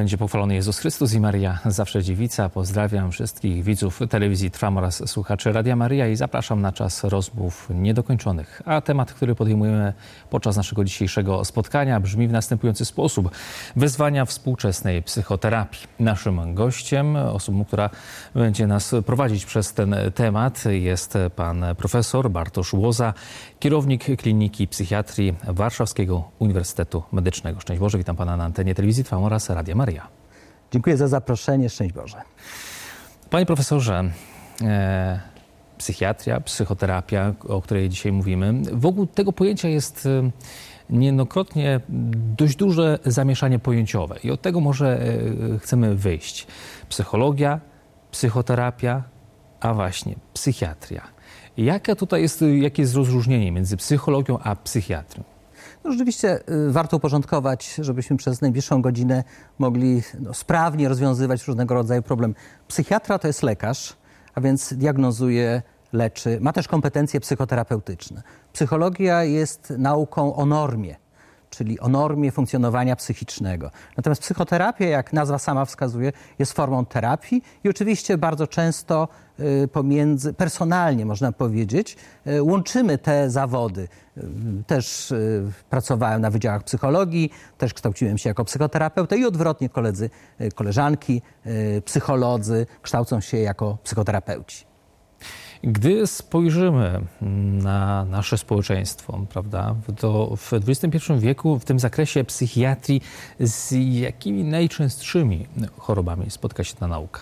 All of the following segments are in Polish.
będzie pochwalony Jezus Chrystus i Maria zawsze dziewica. Pozdrawiam wszystkich widzów telewizji Trwam oraz słuchaczy Radia Maryja i zapraszam na czas rozmów niedokończonych. A temat, który podejmujemy podczas naszego dzisiejszego spotkania brzmi w następujący sposób. Wyzwania współczesnej psychoterapii. Naszym gościem, osobą, która będzie nas prowadzić przez ten temat, jest pan profesor Bartosz Łoza, kierownik Kliniki Psychiatrii Warszawskiego Uniwersytetu Medycznego. Szczęść Boże, witam pana na antenie telewizji Trwam oraz Radia Maryja. Dziękuję za zaproszenie. Szczęść Boże. Panie profesorze, psychiatria, psychoterapia, o której dzisiaj mówimy, wokół tego pojęcia jest niejednokrotnie dość duże zamieszanie pojęciowe i od tego może chcemy wyjść. Psychologia, psychoterapia, a właśnie psychiatria. Jakie jest rozróżnienie między psychologią a psychiatrią? No, rzeczywiście warto uporządkować, żebyśmy przez najbliższą godzinę mogli sprawnie rozwiązywać różnego rodzaju problemy. Psychiatra to jest lekarz, a więc diagnozuje, leczy, ma też kompetencje psychoterapeutyczne. Psychologia jest nauką o normie, czyli o normie funkcjonowania psychicznego. Natomiast psychoterapia, jak nazwa sama wskazuje, jest formą terapii i oczywiście bardzo często personalnie można powiedzieć, łączymy te zawody. Też pracowałem na wydziałach psychologii, też kształciłem się jako psychoterapeuta i odwrotnie koledzy, koleżanki, psycholodzy kształcą się jako psychoterapeuci. Gdy spojrzymy na nasze społeczeństwo, prawda, to w XXI wieku w tym zakresie psychiatrii z jakimi najczęstszymi chorobami spotka się ta nauka?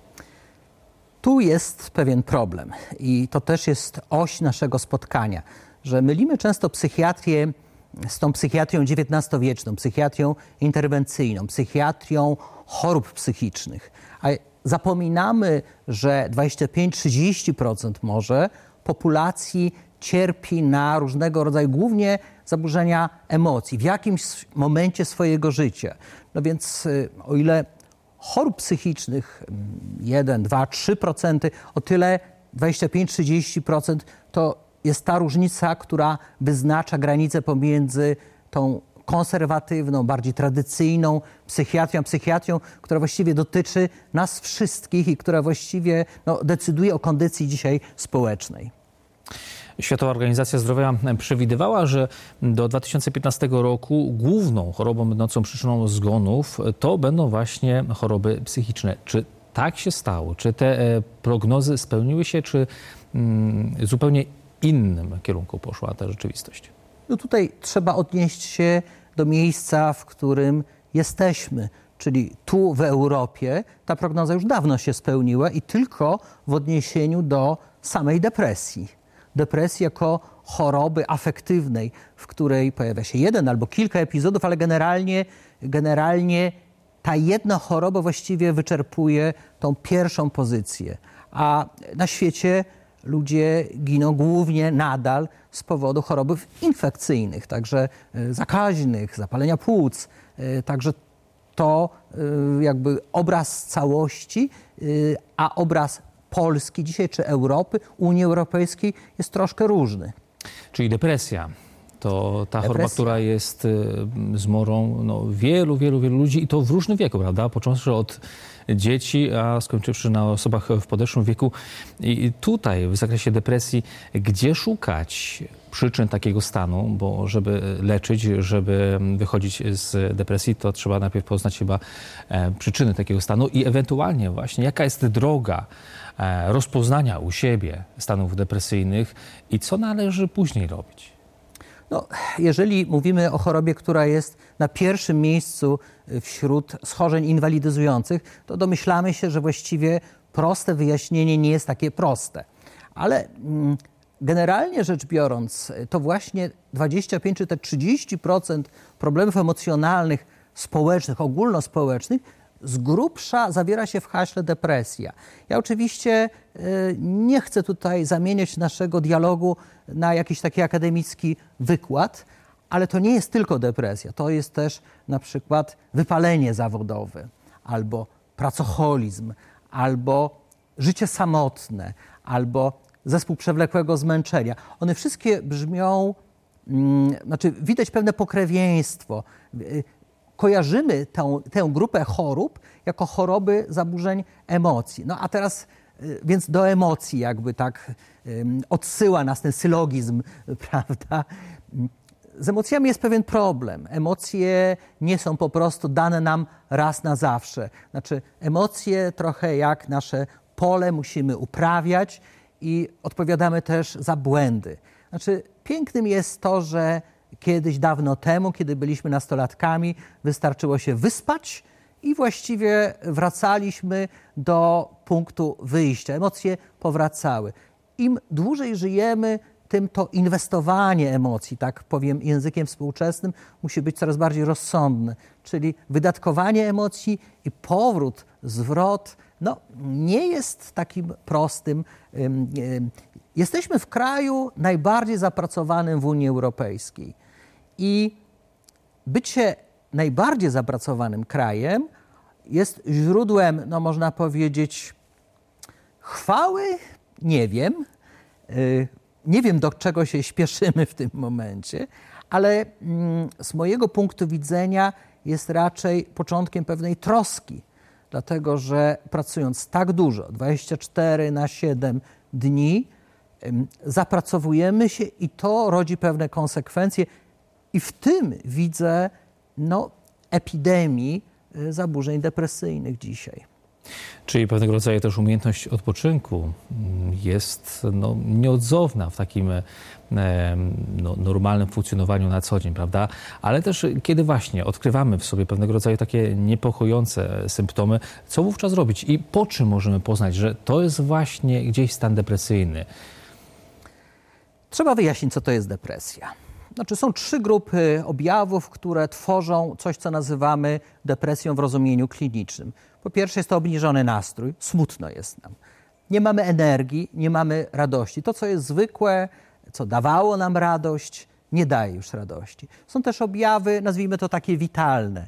Tu jest pewien problem i to też jest oś naszego spotkania, że mylimy często psychiatrię z tą psychiatrią XIX-wieczną, psychiatrią interwencyjną, psychiatrią chorób psychicznych. A zapominamy, że 25-30% może populacji cierpi na różnego rodzaju, głównie zaburzenia emocji w jakimś momencie swojego życia. No więc o ile chorób psychicznych 1, 2, 3%, o tyle 25-30% to jest ta różnica, która wyznacza granicę pomiędzy tą konserwatywną, bardziej tradycyjną psychiatrią, która właściwie dotyczy nas wszystkich i która właściwie decyduje o kondycji dzisiaj społecznej. Światowa Organizacja Zdrowia przewidywała, że do 2015 roku główną chorobą będącą przyczyną zgonów to będą właśnie choroby psychiczne. Czy tak się stało? Czy te prognozy spełniły się, czy zupełnie innym kierunku poszła ta rzeczywistość? No tutaj trzeba odnieść się do miejsca, w którym jesteśmy, czyli tu w Europie ta prognoza już dawno się spełniła i tylko w odniesieniu do samej depresji. Depresji jako choroby afektywnej, w której pojawia się jeden albo kilka epizodów, ale generalnie ta jedna choroba właściwie wyczerpuje tą pierwszą pozycję. A na świecie ludzie giną głównie nadal z powodu chorób infekcyjnych, także zakaźnych, zapalenia płuc. Także to jakby obraz całości, a obraz Polski dzisiaj, czy Europy, Unii Europejskiej jest troszkę różny. Czyli depresja to ta choroba, która jest zmorą wielu ludzi i to w różnym wieku, prawda? Począwszy od dzieci, a skończywszy na osobach w podeszłym wieku. I tutaj w zakresie depresji, gdzie szukać przyczyn takiego stanu, bo żeby leczyć, żeby wychodzić z depresji, to trzeba najpierw poznać chyba przyczyny takiego stanu i ewentualnie właśnie jaka jest droga rozpoznania u siebie stanów depresyjnych i co należy później robić? No, jeżeli mówimy o chorobie, która jest na pierwszym miejscu wśród schorzeń inwalidyzujących, to domyślamy się, że właściwie proste wyjaśnienie nie jest takie proste. Ale generalnie rzecz biorąc, to właśnie 25 czy te 30% problemów emocjonalnych, społecznych, ogólnospołecznych z grubsza zawiera się w haśle depresja. Ja oczywiście nie chcę tutaj zamieniać naszego dialogu na jakiś taki akademicki wykład, ale to nie jest tylko depresja. To jest też na przykład wypalenie zawodowe, albo pracoholizm, albo życie samotne, albo zespół przewlekłego zmęczenia. One wszystkie brzmią, widać pewne pokrewieństwo. kojarzymy tę grupę chorób jako choroby zaburzeń emocji. No a teraz, więc do emocji jakby tak odsyła nas ten sylogizm, prawda? Z emocjami jest pewien problem. Emocje nie są po prostu dane nam raz na zawsze. Znaczy emocje trochę jak nasze pole musimy uprawiać i odpowiadamy też za błędy. Znaczy pięknym jest to, że kiedyś dawno temu, kiedy byliśmy nastolatkami, wystarczyło się wyspać i właściwie wracaliśmy do punktu wyjścia. Emocje powracały. Im dłużej żyjemy, tym to inwestowanie emocji, tak powiem językiem współczesnym, musi być coraz bardziej rozsądne. Czyli wydatkowanie emocji i powrót, zwrot, no nie jest takim prostym. Jesteśmy w kraju najbardziej zapracowanym w Unii Europejskiej. I bycie najbardziej zapracowanym krajem jest źródłem, no można powiedzieć, chwały? Nie wiem. Nie wiem, do czego się śpieszymy w tym momencie, ale z mojego punktu widzenia jest raczej początkiem pewnej troski, dlatego że pracując tak dużo, 24/7 dni, zapracowujemy się i to rodzi pewne konsekwencje i w tym widzę epidemii zaburzeń depresyjnych dzisiaj. Czyli pewnego rodzaju też umiejętność odpoczynku jest nieodzowna w takim normalnym funkcjonowaniu na co dzień, prawda? Ale też kiedy właśnie odkrywamy w sobie pewnego rodzaju takie niepokojące symptomy, co wówczas robić i po czym możemy poznać, że to jest właśnie gdzieś stan depresyjny? Trzeba wyjaśnić, co to jest depresja. Znaczy są 3 grupy objawów, które tworzą coś, co nazywamy depresją w rozumieniu klinicznym. Po pierwsze jest to obniżony nastrój, smutno jest nam. Nie mamy energii, nie mamy radości. To, co jest zwykłe, co dawało nam radość, nie daje już radości. Są też objawy, nazwijmy to takie witalne.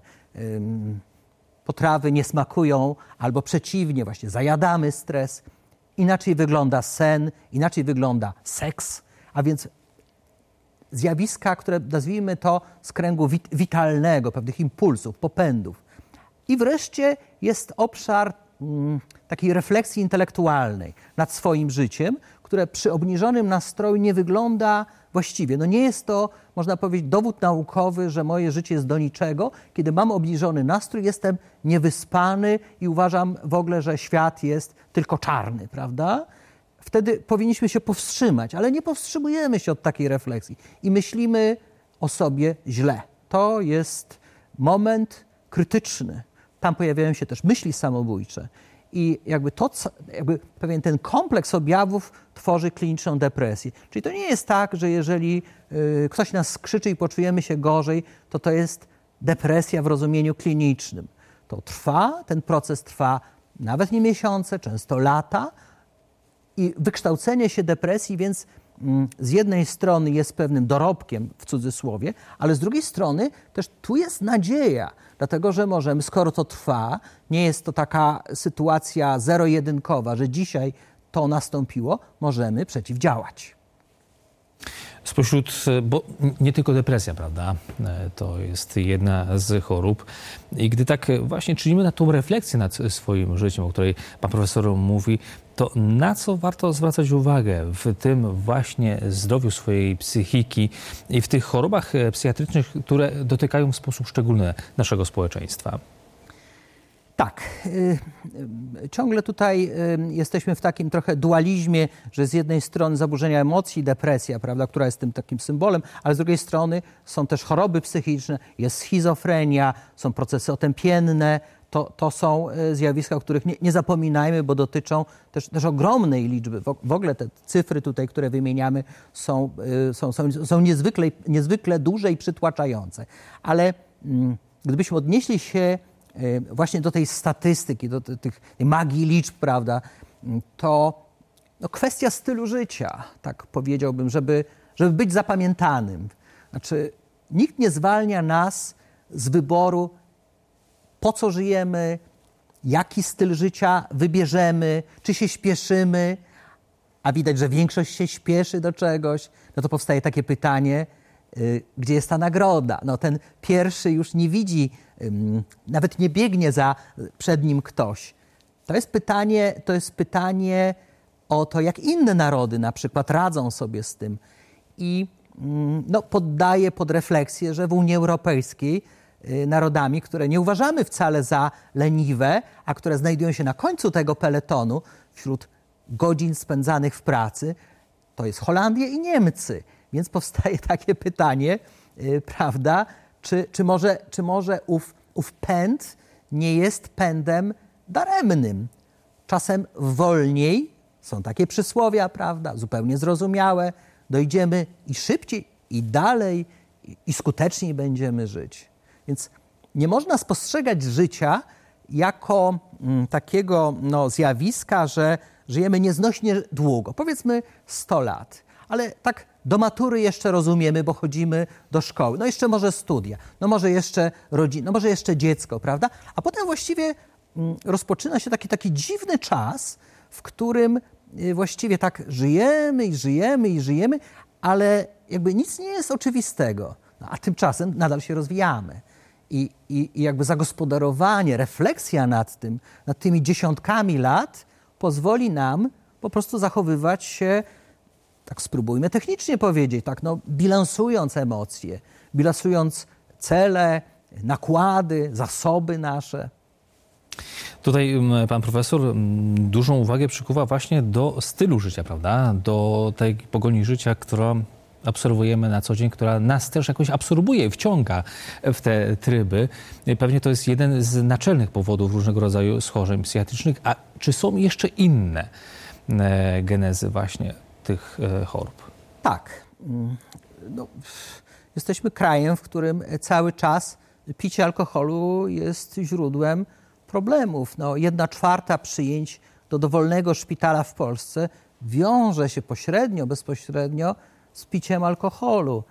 Potrawy nie smakują, albo przeciwnie, właśnie zajadamy stres. Inaczej wygląda sen, inaczej wygląda seks, a więc zjawiska, które nazwijmy to z kręgu witalnego, pewnych impulsów, popędów. I wreszcie jest obszar takiej refleksji intelektualnej nad swoim życiem, które przy obniżonym nastroju nie wygląda właściwie. Nie jest to, można powiedzieć, dowód naukowy, że moje życie jest do niczego. Kiedy mam obniżony nastrój, jestem niewyspany i uważam w ogóle, że świat jest tylko czarny, prawda? Wtedy powinniśmy się powstrzymać, ale nie powstrzymujemy się od takiej refleksji i myślimy o sobie źle. To jest moment krytyczny. Tam pojawiają się też myśli samobójcze i jakby pewien ten kompleks objawów tworzy kliniczną depresję. Czyli to nie jest tak, że jeżeli ktoś nas skrzyczy i poczujemy się gorzej, to jest depresja w rozumieniu klinicznym. To trwa, ten proces trwa nawet nie miesiące, często lata i wykształcenie się depresji, więc z jednej strony jest pewnym dorobkiem, w cudzysłowie, ale z drugiej strony też tu jest nadzieja, dlatego że możemy, skoro to trwa, nie jest to taka sytuacja zero-jedynkowa, że dzisiaj to nastąpiło, możemy przeciwdziałać. Bo nie tylko depresja, prawda, to jest jedna z chorób. I gdy tak właśnie czynimy na tą refleksję nad swoim życiem, o której pan profesor mówi, to na co warto zwracać uwagę w tym właśnie zdrowiu swojej psychiki i w tych chorobach psychiatrycznych, które dotykają w sposób szczególny naszego społeczeństwa? Tak. Ciągle tutaj jesteśmy w takim trochę dualizmie, że z jednej strony zaburzenia emocji, depresja, prawda, która jest tym takim symbolem, ale z drugiej strony są też choroby psychiczne, jest schizofrenia, są procesy otępienne. To są zjawiska, o których nie zapominajmy, bo dotyczą też ogromnej liczby. W ogóle te cyfry tutaj, które wymieniamy, są niezwykle duże i przytłaczające. Ale gdybyśmy odnieśli się właśnie do tej statystyki, do tej magii liczb, prawda, to kwestia stylu życia, tak powiedziałbym, żeby być zapamiętanym. Znaczy, nikt nie zwalnia nas z wyboru, po co żyjemy, jaki styl życia wybierzemy, czy się śpieszymy, a widać, że większość się śpieszy do czegoś, no to powstaje takie pytanie, gdzie jest ta nagroda. No, ten pierwszy już nie widzi, nawet nie biegnie przed nim ktoś. To jest pytanie o to, jak inne narody na przykład radzą sobie z tym. I poddaję pod refleksję, że w Unii Europejskiej narodami, które nie uważamy wcale za leniwe, a które znajdują się na końcu tego peletonu wśród godzin spędzanych w pracy, to jest Holandia i Niemcy. Więc powstaje takie pytanie, prawda, czy może ów pęd nie jest pędem daremnym. Czasem wolniej, są takie przysłowia, prawda, zupełnie zrozumiałe, dojdziemy i szybciej, i dalej, i skuteczniej będziemy żyć. Więc nie można spostrzegać życia jako takiego zjawiska, że żyjemy nieznośnie długo, powiedzmy 100 lat, ale tak do matury jeszcze rozumiemy, bo chodzimy do szkoły, jeszcze może studia, może jeszcze rodzina, może jeszcze dziecko, prawda? A potem właściwie rozpoczyna się taki dziwny czas, w którym właściwie tak żyjemy, ale jakby nic nie jest oczywistego, a tymczasem nadal się rozwijamy. I jakby zagospodarowanie, refleksja nad tymi dziesiątkami lat pozwoli nam po prostu zachowywać się, tak spróbujmy technicznie powiedzieć, bilansując emocje, bilansując cele, nakłady, zasoby nasze. Tutaj pan profesor dużą uwagę przykuwa właśnie do stylu życia, prawda? Do tej pogoni życia, którą obserwujemy na co dzień, która nas też jakoś absorbuje, wciąga w te tryby. Pewnie to jest jeden z naczelnych powodów różnego rodzaju schorzeń psychiatrycznych. A czy są jeszcze inne genezy właśnie tych chorób? Tak. Jesteśmy krajem, w którym cały czas picie alkoholu jest źródłem problemów. 1/4 przyjęć do dowolnego szpitala w Polsce wiąże się pośrednio, bezpośrednio z piciem alkoholu.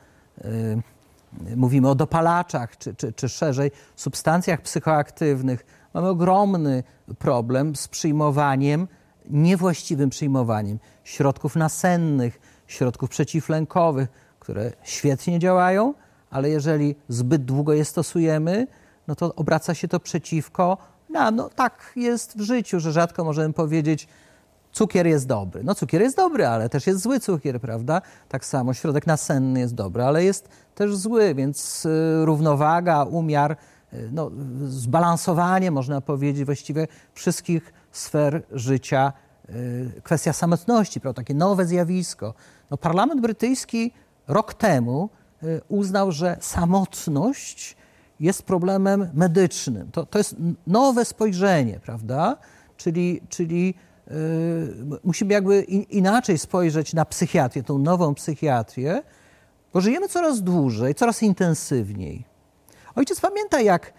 Mówimy o dopalaczach, czy szerzej substancjach psychoaktywnych. Mamy ogromny problem z niewłaściwym przyjmowaniem środków nasennych, środków przeciwlękowych, które świetnie działają, ale jeżeli zbyt długo je stosujemy, to obraca się to przeciwko nam. Tak jest w życiu, że rzadko możemy powiedzieć, cukier jest dobry. Cukier jest dobry, ale też jest zły cukier, prawda? Tak samo środek nasenny jest dobry, ale jest też zły, więc równowaga, umiar, zbalansowanie, można powiedzieć, właściwie wszystkich sfer życia. Kwestia samotności, prawda? Takie nowe zjawisko. Parlament brytyjski rok temu uznał, że samotność jest problemem medycznym. To jest nowe spojrzenie, prawda? Czyli musimy jakby inaczej spojrzeć na psychiatrię, tą nową psychiatrię, bo żyjemy coraz dłużej, coraz intensywniej. Ojciec pamięta, jak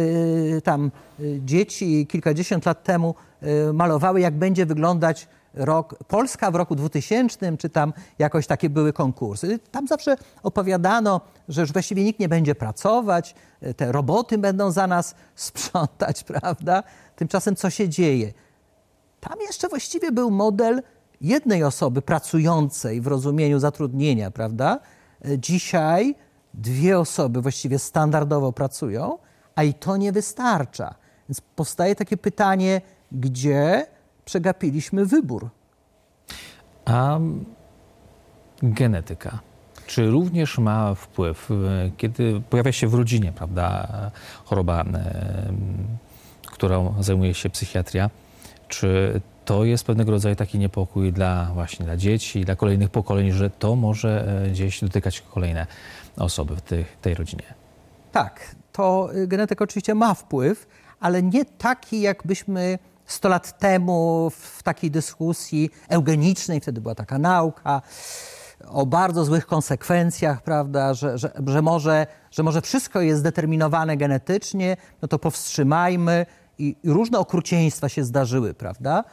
dzieci kilkadziesiąt lat temu malowały, jak będzie wyglądać Polska w roku 2000, czy tam jakoś takie były konkursy. Tam zawsze opowiadano, że już właściwie nikt nie będzie pracować, te roboty będą za nas sprzątać, prawda? Tymczasem co się dzieje? Tam jeszcze właściwie był model jednej osoby pracującej w rozumieniu zatrudnienia, prawda? Dzisiaj 2 osoby właściwie standardowo pracują, a i to nie wystarcza. Więc powstaje takie pytanie, gdzie przegapiliśmy wybór? A genetyka, czy również ma wpływ, kiedy pojawia się w rodzinie, prawda, choroba, którą zajmuje się psychiatria, czy to jest pewnego rodzaju taki niepokój dla dzieci, dla kolejnych pokoleń, że to może gdzieś dotykać kolejne osoby w tej rodzinie? Tak, to genetyka oczywiście ma wpływ, ale nie taki, jakbyśmy 100 lat temu w takiej dyskusji eugenicznej, wtedy była taka nauka, o bardzo złych konsekwencjach, prawda, że może wszystko jest zdeterminowane genetycznie, to powstrzymajmy i różne okrucieństwa się zdarzyły, prawda?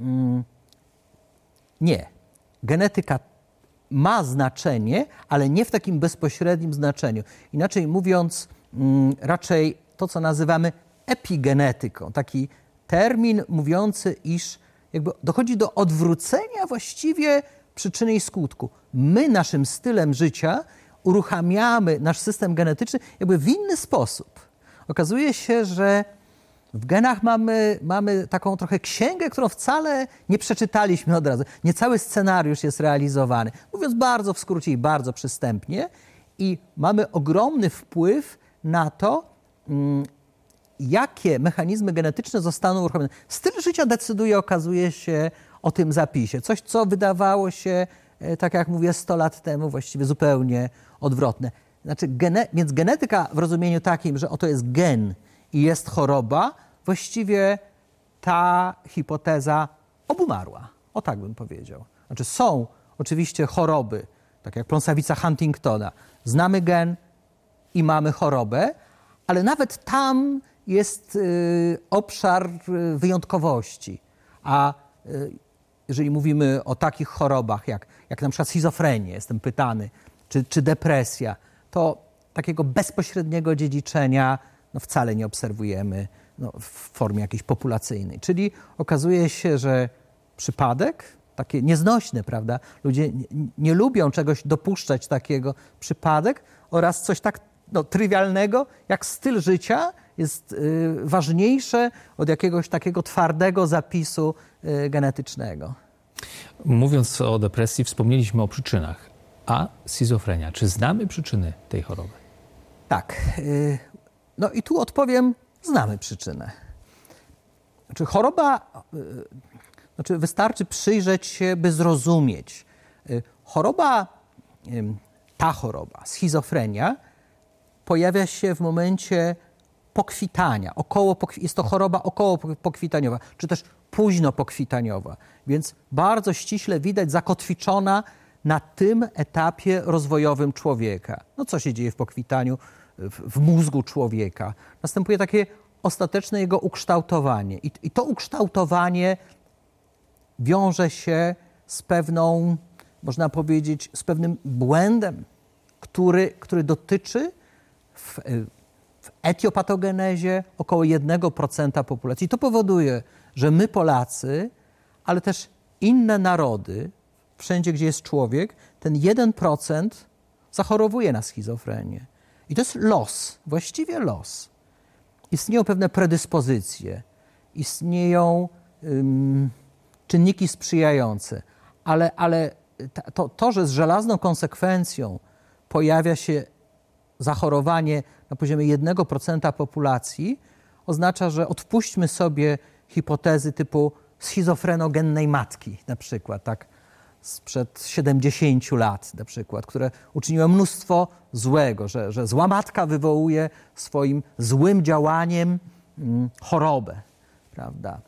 Nie. Genetyka ma znaczenie, ale nie w takim bezpośrednim znaczeniu. Inaczej mówiąc, raczej to, co nazywamy epigenetyką, taki termin mówiący, iż jakby dochodzi do odwrócenia właściwie przyczyny i skutku. My naszym stylem życia uruchamiamy nasz system genetyczny jakby w inny sposób. Okazuje się, że w genach mamy taką trochę księgę, którą wcale nie przeczytaliśmy od razu. Nie cały scenariusz jest realizowany. Mówiąc bardzo w skrócie i bardzo przystępnie. I mamy ogromny wpływ na to, jakie mechanizmy genetyczne zostaną uruchomione. Styl życia decyduje, okazuje się, o tym zapisie. Coś, co wydawało się, tak jak mówię, 100 lat temu właściwie zupełnie odwrotne. Znaczy, więc genetyka w rozumieniu takim, że oto jest gen i jest choroba, właściwie ta hipoteza obumarła. O tak bym powiedział. Znaczy, są oczywiście choroby, tak jak pląsawica Huntingtona. Znamy gen i mamy chorobę, ale nawet tam jest obszar wyjątkowości. A jeżeli mówimy o takich chorobach jak na przykład schizofrenia, jestem pytany, czy depresja, to takiego bezpośredniego dziedziczenia wcale nie obserwujemy w formie jakiejś populacyjnej. Czyli okazuje się, że przypadek, takie nieznośne, prawda? Ludzie nie lubią czegoś dopuszczać takiego, przypadek oraz coś tak trywialnego jak styl życia jest ważniejsze od jakiegoś takiego twardego zapisu genetycznego. Mówiąc o depresji, wspomnieliśmy o przyczynach. A schizofrenia, czy znamy przyczyny tej choroby? Tak. No i tu odpowiem, znamy przyczynę. Znaczy choroba, wystarczy przyjrzeć się, by zrozumieć. Ta choroba, schizofrenia, pojawia się w momencie pokwitania. Jest to choroba około pokwitaniowa, czy też późno pokwitaniowa. Więc bardzo ściśle widać zakotwiczona na tym etapie rozwojowym człowieka. No co się dzieje w pokwitaniu w mózgu człowieka? Następuje takie ostateczne jego ukształtowanie. I to ukształtowanie wiąże się z pewną, można powiedzieć, z pewnym błędem, który dotyczy w etiopatogenezie około 1% populacji. I to powoduje, że my Polacy, ale też inne narody, wszędzie, gdzie jest człowiek, ten 1% zachorowuje na schizofrenię. I to jest los, właściwie los. Istnieją pewne predyspozycje, istnieją czynniki sprzyjające, ale to, że z żelazną konsekwencją pojawia się zachorowanie na poziomie 1% populacji, oznacza, że odpuśćmy sobie hipotezy typu schizofrenogennej matki, na przykład, tak, sprzed 70 lat, na przykład, które uczyniły mnóstwo złego, że zła matka wywołuje swoim złym działaniem chorobę, prawda?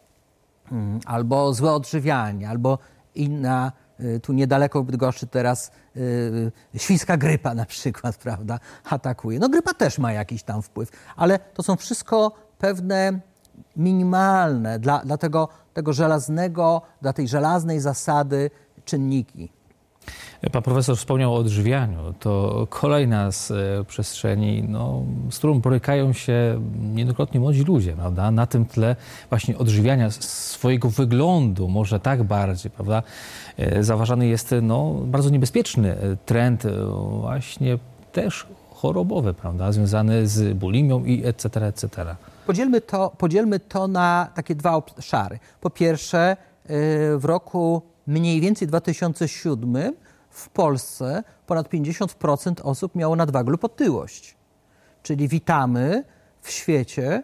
Albo złe odżywianie, albo inna, tu niedaleko Bydgoszczy teraz świńska grypa na przykład, prawda, atakuje. No grypa też ma jakiś tam wpływ, ale to są wszystko pewne minimalne dla tego żelaznego, dla tej żelaznej zasady czynniki. Pan profesor wspomniał o odżywianiu. To kolejna z przestrzeni, z którą borykają się niejednokrotnie młodzi ludzie, prawda? Na tym tle właśnie odżywiania swojego wyglądu, może tak bardziej, prawda? Zauważany jest bardzo niebezpieczny trend właśnie też chorobowy, prawda? Związany z bulimią i etc., etc. Podzielmy to na takie dwa obszary. Po pierwsze, w roku mniej więcej 2007 w Polsce ponad 50% osób miało nadwagę lub otyłość. Czyli witamy w świecie,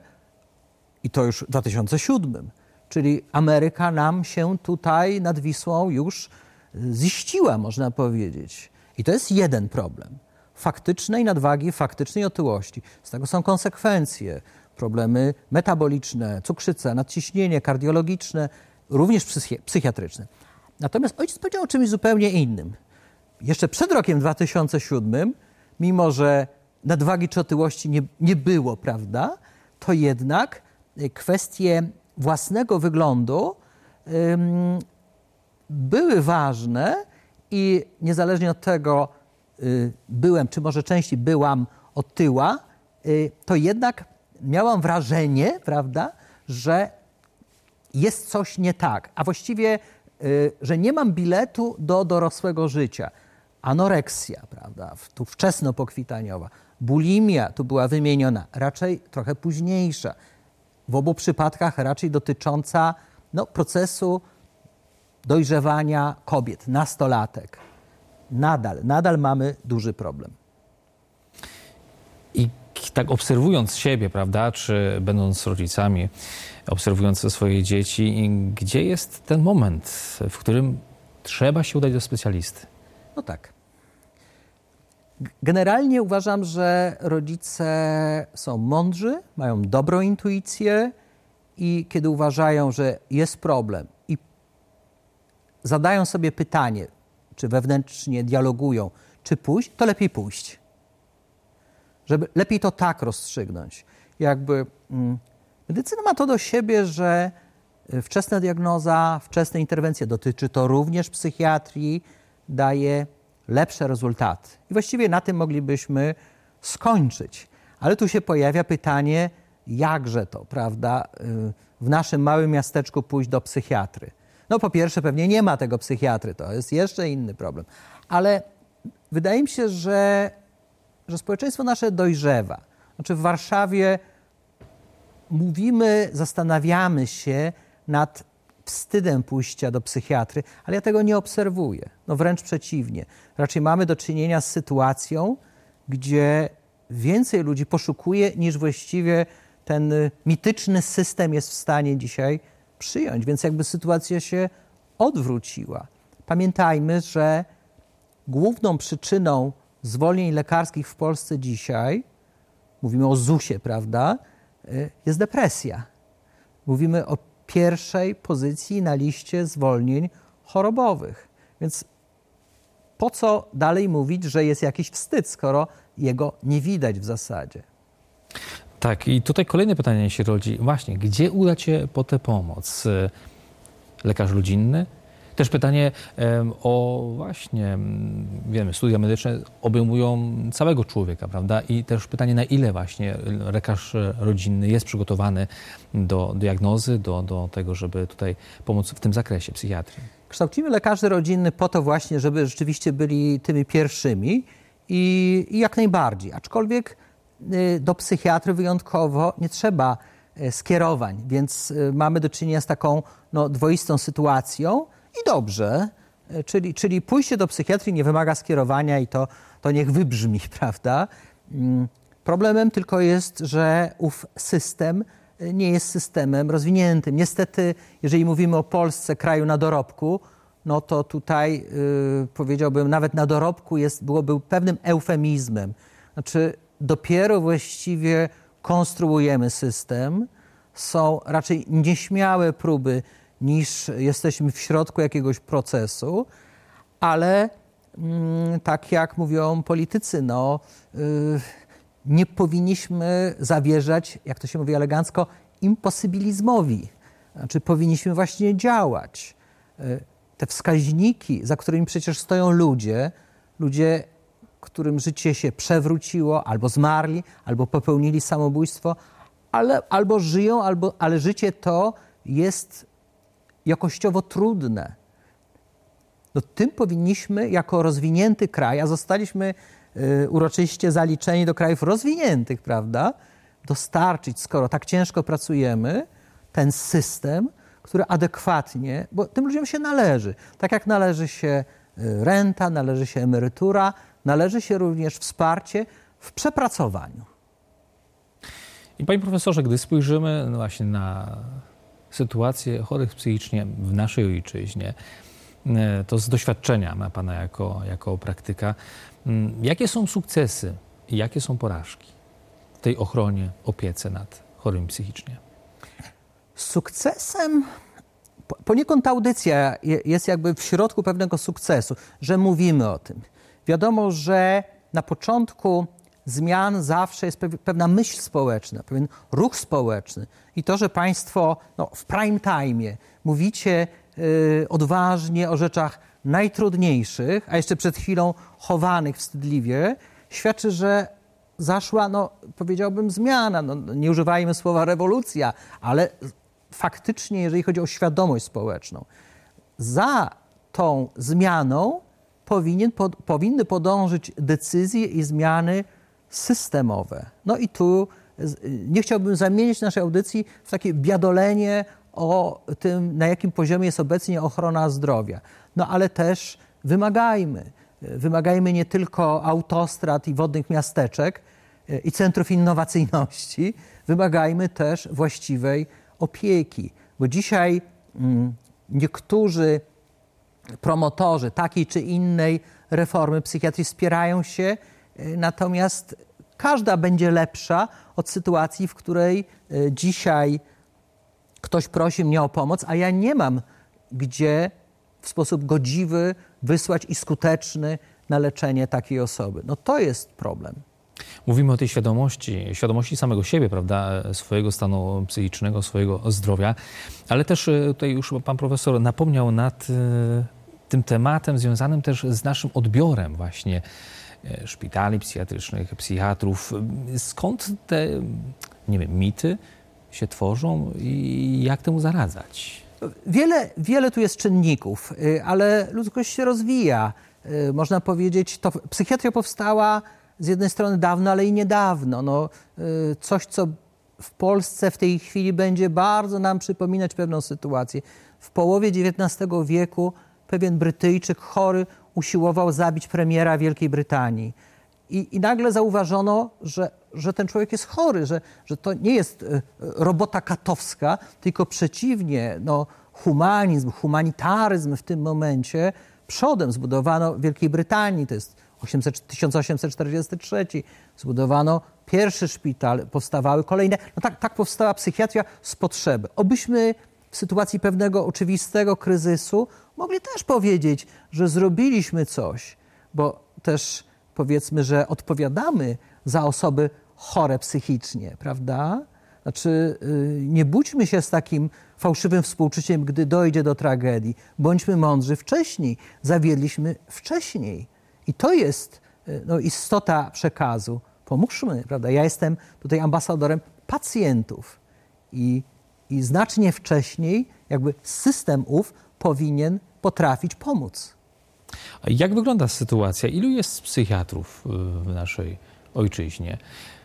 i to już w 2007, czyli Ameryka nam się tutaj nad Wisłą już ziściła, można powiedzieć. I to jest jeden problem. Faktycznej nadwagi, faktycznej otyłości. Z tego są konsekwencje. Problemy metaboliczne, cukrzyca, nadciśnienie kardiologiczne, również psychiatryczne. Natomiast ojciec powiedział o czymś zupełnie innym. Jeszcze przed rokiem 2007, mimo że nadwagi czy otyłości nie było, prawda, to jednak kwestie własnego wyglądu były ważne i niezależnie od tego byłem, czy może częściej byłam otyła, to jednak miałam wrażenie, prawda, że jest coś nie tak, a właściwie, że nie mam biletu do dorosłego życia. anoreksja, prawda, tu wczesnopokwitaniowa, bulimia tu była wymieniona, raczej trochę późniejsza, w obu przypadkach raczej dotycząca procesu dojrzewania kobiet, nastolatek. Nadal mamy duży problem. I tak obserwując siebie, prawda, czy będąc rodzicami, obserwując swoje dzieci, gdzie jest ten moment, w którym trzeba się udać do specjalisty? No tak. Generalnie uważam, że rodzice są mądrzy, mają dobrą intuicję i kiedy uważają, że jest problem i zadają sobie pytanie, czy wewnętrznie dialogują, czy pójść, to lepiej pójść. Żeby lepiej to tak rozstrzygnąć. Medycyna ma to do siebie, że wczesna diagnoza, wczesne interwencje, dotyczy to również psychiatrii, daje lepsze rezultaty. I właściwie na tym moglibyśmy skończyć. Ale tu się pojawia pytanie, jakże to, prawda, w naszym małym miasteczku pójść do psychiatry. No po pierwsze pewnie nie ma tego psychiatry, to jest jeszcze inny problem. Ale wydaje mi się, że społeczeństwo nasze dojrzewa. Znaczy w Warszawie mówimy, zastanawiamy się nad wstydem pójścia do psychiatry, ale ja tego nie obserwuję. No wręcz przeciwnie. Raczej mamy do czynienia z sytuacją, gdzie więcej ludzi poszukuje, niż właściwie ten mityczny system jest w stanie dzisiaj przyjąć. Więc jakby sytuacja się odwróciła. Pamiętajmy, że główną przyczyną zwolnień lekarskich w Polsce dzisiaj, mówimy o ZUS-ie, prawda, jest depresja. Mówimy o pierwszej pozycji na liście zwolnień chorobowych. Więc po co dalej mówić, że jest jakiś wstyd, skoro jego nie widać w zasadzie? Tak, i tutaj kolejne pytanie się rodzi. Właśnie, gdzie udać się po tę pomoc? Lekarz rodzinny? Też pytanie o właśnie, wiemy, studia medyczne obejmują całego człowieka, prawda? I też pytanie, na ile właśnie lekarz rodzinny jest przygotowany do diagnozy, do tego, żeby tutaj pomóc w tym zakresie psychiatrii. Kształcimy lekarzy rodzinnych po to właśnie, żeby rzeczywiście byli tymi pierwszymi i jak najbardziej. Aczkolwiek do psychiatry wyjątkowo nie trzeba skierowań, więc mamy do czynienia z taką dwoistą sytuacją. I dobrze, czyli pójście do psychiatrii nie wymaga skierowania i to niech wybrzmi, prawda? Problemem tylko jest, że ów system nie jest systemem rozwiniętym. Niestety, jeżeli mówimy o Polsce, kraju na dorobku, no to tutaj powiedziałbym, nawet na dorobku byłoby pewnym eufemizmem. Znaczy dopiero właściwie konstruujemy system, są raczej nieśmiałe próby, niż jesteśmy w środku jakiegoś procesu, ale tak jak mówią politycy, nie powinniśmy zawierzać, jak to się mówi elegancko, imposybilizmowi. Znaczy powinniśmy właśnie działać. Te wskaźniki, za którymi przecież stoją ludzie, którym życie się przewróciło, albo zmarli, albo popełnili samobójstwo, albo żyją, ale życie to jest jakościowo trudne. Tym powinniśmy jako rozwinięty kraj, a zostaliśmy uroczyście zaliczeni do krajów rozwiniętych, prawda, dostarczyć, skoro tak ciężko pracujemy, ten system, który adekwatnie, bo tym ludziom się należy. Tak jak należy się renta, należy się emerytura, należy się również wsparcie w przepracowaniu. I panie profesorze, gdy spojrzymy właśnie na sytuację chorych psychicznie w naszej ojczyźnie, to z doświadczenia ma pana jako praktyka, jakie są sukcesy i jakie są porażki w tej ochronie, opiece nad chorymi psychicznie? Sukcesem, poniekąd ta audycja jest jakby w środku pewnego sukcesu, że mówimy o tym. Wiadomo, że na początku zmian zawsze jest pewna myśl społeczna, pewien ruch społeczny. I to, że państwo w prime time mówicie odważnie o rzeczach najtrudniejszych, a jeszcze przed chwilą chowanych wstydliwie, świadczy, że zaszła, powiedziałbym, zmiana. Nie używajmy słowa rewolucja, ale faktycznie, jeżeli chodzi o świadomość społeczną, za tą zmianą powinny podążyć decyzje i zmiany systemowe. No i tu nie chciałbym zamienić naszej audycji w takie biadolenie o tym, na jakim poziomie jest obecnie ochrona zdrowia. No ale też wymagajmy nie tylko autostrad i wodnych miasteczek i centrów innowacyjności, wymagajmy też właściwej opieki. Bo dzisiaj niektórzy promotorzy takiej czy innej reformy psychiatrii wspierają się, natomiast każda będzie lepsza od sytuacji, w której dzisiaj ktoś prosi mnie o pomoc, a ja nie mam gdzie w sposób godziwy wysłać i skuteczny na leczenie takiej osoby. No to jest problem. Mówimy o tej świadomości samego siebie, prawda, swojego stanu psychicznego, swojego zdrowia, ale też tutaj już pan profesor napomniał nad tym tematem związanym też z naszym odbiorem właśnie szpitali psychiatrycznych, psychiatrów. Skąd te, nie wiem, mity się tworzą i jak temu zaradzać? Wiele tu jest czynników, ale ludzkość się rozwija. Można powiedzieć, to psychiatria powstała z jednej strony dawno, ale i niedawno. No, coś, co w Polsce w tej chwili będzie bardzo nam przypominać pewną sytuację. W połowie XIX wieku pewien Brytyjczyk chory usiłował zabić premiera Wielkiej Brytanii. I nagle zauważono, że ten człowiek jest chory, że to nie jest robota katowska, tylko przeciwnie, no, humanizm, humanitaryzm w tym momencie przodem zbudowano w Wielkiej Brytanii, to jest 1843, zbudowano pierwszy szpital, powstawały kolejne. No tak powstała psychiatria z potrzeby. Obyśmy w sytuacji pewnego oczywistego kryzysu mogli też powiedzieć, że zrobiliśmy coś, bo też powiedzmy, że odpowiadamy za osoby chore psychicznie, prawda? Znaczy, nie budźmy się z takim fałszywym współczuciem, gdy dojdzie do tragedii. Bądźmy mądrzy wcześniej. Zawiedliśmy wcześniej. I to jest istota przekazu. Pomóżmy, prawda? Ja jestem tutaj ambasadorem pacjentów i znacznie wcześniej jakby system ów powinien potrafić pomóc. A jak wygląda sytuacja? Ilu jest psychiatrów w naszej ojczyźnie?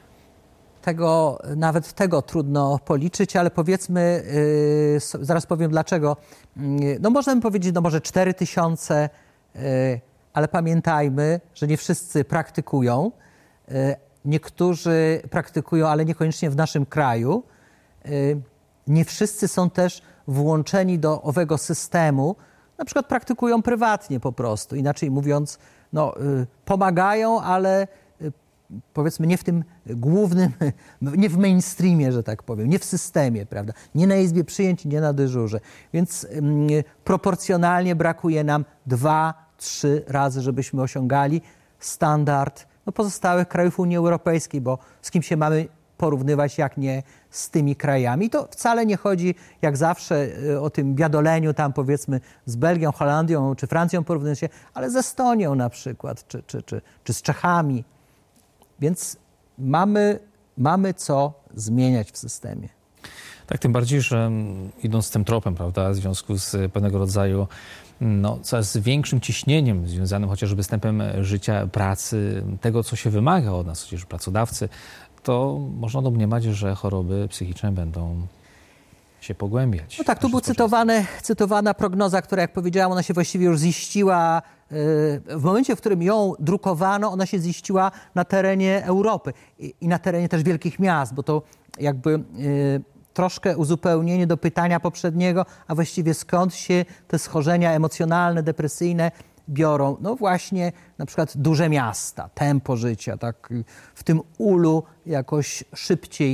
Nawet tego trudno policzyć, ale powiedzmy, zaraz powiem dlaczego. No możemy powiedzieć, no może 4000, ale pamiętajmy, że nie wszyscy praktykują. Niektórzy praktykują, ale niekoniecznie w naszym kraju. Nie wszyscy są też włączeni do owego systemu. Na przykład praktykują prywatnie po prostu. Inaczej mówiąc, no, pomagają, ale powiedzmy nie w tym głównym, nie w mainstreamie, że tak powiem, nie w systemie, prawda? Nie na izbie przyjęć, nie na dyżurze. Więc proporcjonalnie brakuje nam 2-3 razy, żebyśmy osiągali standard pozostałych krajów Unii Europejskiej, bo z kim się mamy porównywać, jak nie z tymi krajami. To wcale nie chodzi, jak zawsze, o tym biadoleniu tam powiedzmy z Belgią, Holandią czy Francją porównując się, ale z Estonią na przykład, czy z Czechami. Więc mamy co zmieniać w systemie. Tak, tym bardziej, że idąc tym tropem, prawda, w związku z pewnego rodzaju coraz większym ciśnieniem związanym chociażby z tempem życia, pracy, tego, co się wymaga od nas, chociaż pracodawcy, to można domniemać, że choroby psychiczne będą się pogłębiać. No tak, tu była cytowana prognoza, która, jak powiedziałam, ona się właściwie już ziściła. W momencie, w którym ją drukowano, ona się ziściła na terenie Europy i na terenie też wielkich miast, bo to jakby troszkę uzupełnienie do pytania poprzedniego, a właściwie skąd się te schorzenia emocjonalne, depresyjne biorą. No właśnie na przykład duże miasta, tempo życia, tak w tym ulu jakoś szybciej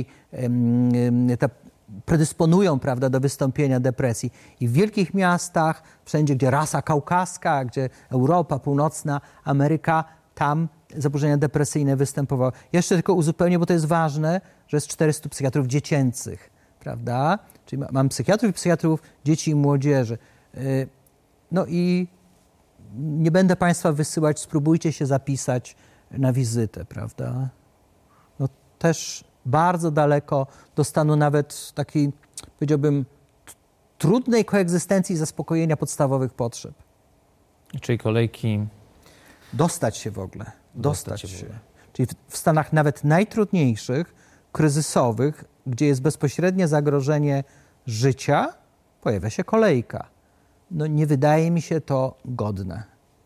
predysponują, prawda, do wystąpienia depresji. I w wielkich miastach, wszędzie, gdzie rasa kaukaska, gdzie Europa, Północna Ameryka, tam zaburzenia depresyjne występowały. Jeszcze tylko uzupełnię, bo to jest ważne, że jest 400 psychiatrów dziecięcych, prawda? Czyli mam psychiatrów i psychiatrów dzieci i młodzieży. No i nie będę Państwa wysyłać, spróbujcie się zapisać na wizytę, prawda? No też bardzo daleko do stanu nawet takiej, powiedziałbym, trudnej koegzystencji i zaspokojenia podstawowych potrzeb. Czyli kolejki dostać się w ogóle. Dostać się. Czyli w stanach nawet najtrudniejszych, kryzysowych, gdzie jest bezpośrednie zagrożenie życia, pojawia się kolejka. No nie wydaje mi się to godne.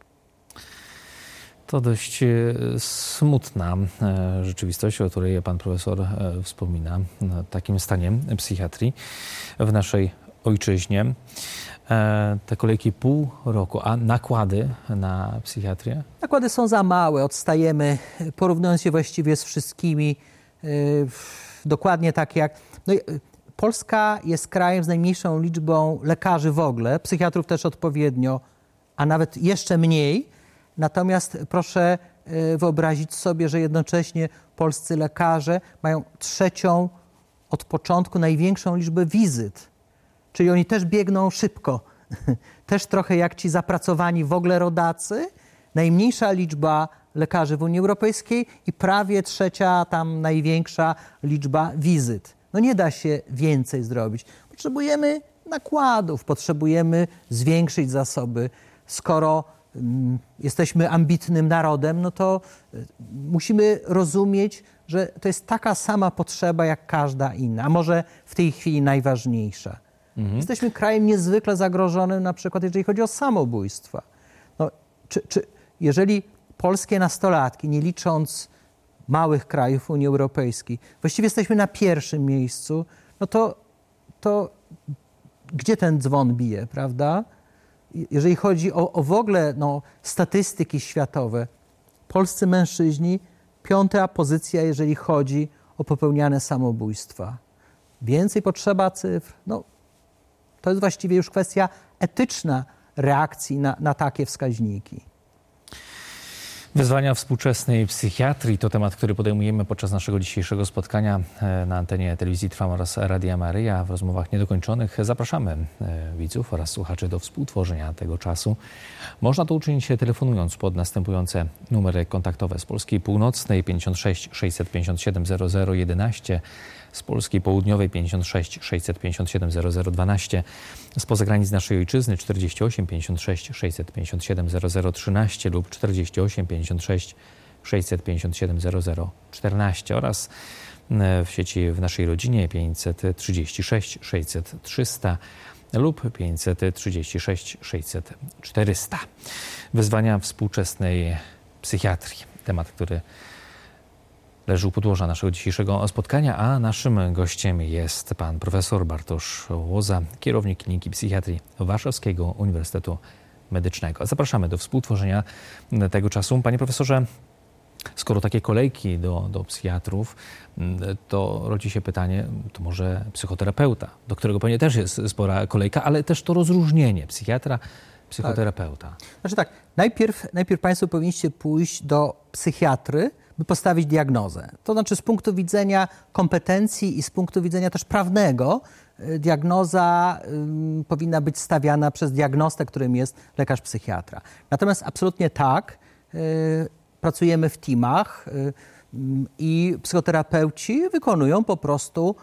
To dość smutna rzeczywistość, o której pan profesor wspomina, o takim stanie psychiatrii w naszej ojczyźnie. Te kolejki pół roku, a nakłady na psychiatrię? Nakłady są za małe, odstajemy, porównując się właściwie z wszystkimi, dokładnie tak jak... No, Polska jest krajem z najmniejszą liczbą lekarzy w ogóle, psychiatrów też odpowiednio, a nawet jeszcze mniej. Natomiast proszę wyobrazić sobie, że jednocześnie polscy lekarze mają trzecią od początku największą liczbę wizyt. Czyli oni też biegną szybko. Też trochę jak ci zapracowani w ogóle rodacy. Najmniejsza liczba lekarzy w Unii Europejskiej i prawie trzecia, tam największa liczba wizyt. No nie da się więcej zrobić. Potrzebujemy nakładów, potrzebujemy zwiększyć zasoby. Skoro jesteśmy ambitnym narodem, no to musimy rozumieć, że to jest taka sama potrzeba jak każda inna, a może w tej chwili najważniejsza. Jesteśmy krajem niezwykle zagrożonym, na przykład jeżeli chodzi o samobójstwa. No, jeżeli polskie nastolatki, nie licząc małych krajów Unii Europejskiej, właściwie jesteśmy na pierwszym miejscu, no to gdzie ten dzwon bije, prawda? Jeżeli chodzi o w ogóle statystyki światowe, polscy mężczyźni, 5. pozycja, jeżeli chodzi o popełniane samobójstwa. Więcej potrzeba cyfr. No, to jest właściwie już kwestia etyczna reakcji na takie wskaźniki. Wyzwania współczesnej psychiatrii to temat, który podejmujemy podczas naszego dzisiejszego spotkania na antenie Telewizji Trwam oraz Radia Maryja. W rozmowach niedokończonych zapraszamy widzów oraz słuchaczy do współtworzenia tego czasu. Można to uczynić telefonując pod następujące numery kontaktowe: z Polski Północnej 56 657 0011, z Polski Południowej 56 657 0012, spoza granic naszej ojczyzny 48 56 657 0013 lub 48 56 657 0014 oraz w sieci w naszej rodzinie 536 600 300 lub 536 600 400. Wyzwania współczesnej psychiatrii. Temat, który leży u podłoża naszego dzisiejszego spotkania, a naszym gościem jest pan profesor Bartosz Łoza, kierownik Kliniki Psychiatrii Warszawskiego Uniwersytetu Medycznego. Zapraszamy do współtworzenia tego czasu. Panie profesorze, skoro takie kolejki do psychiatrów, to rodzi się pytanie, to może psychoterapeuta, do którego pewnie też jest spora kolejka, ale też to rozróżnienie psychiatra, psychoterapeuta. Tak. Znaczy tak, najpierw państwo powinniście pójść do psychiatry, by postawić diagnozę. To znaczy z punktu widzenia kompetencji i z punktu widzenia też prawnego diagnoza powinna być stawiana przez diagnostę, którym jest lekarz psychiatra. Natomiast absolutnie tak, pracujemy w teamach i psychoterapeuci wykonują po prostu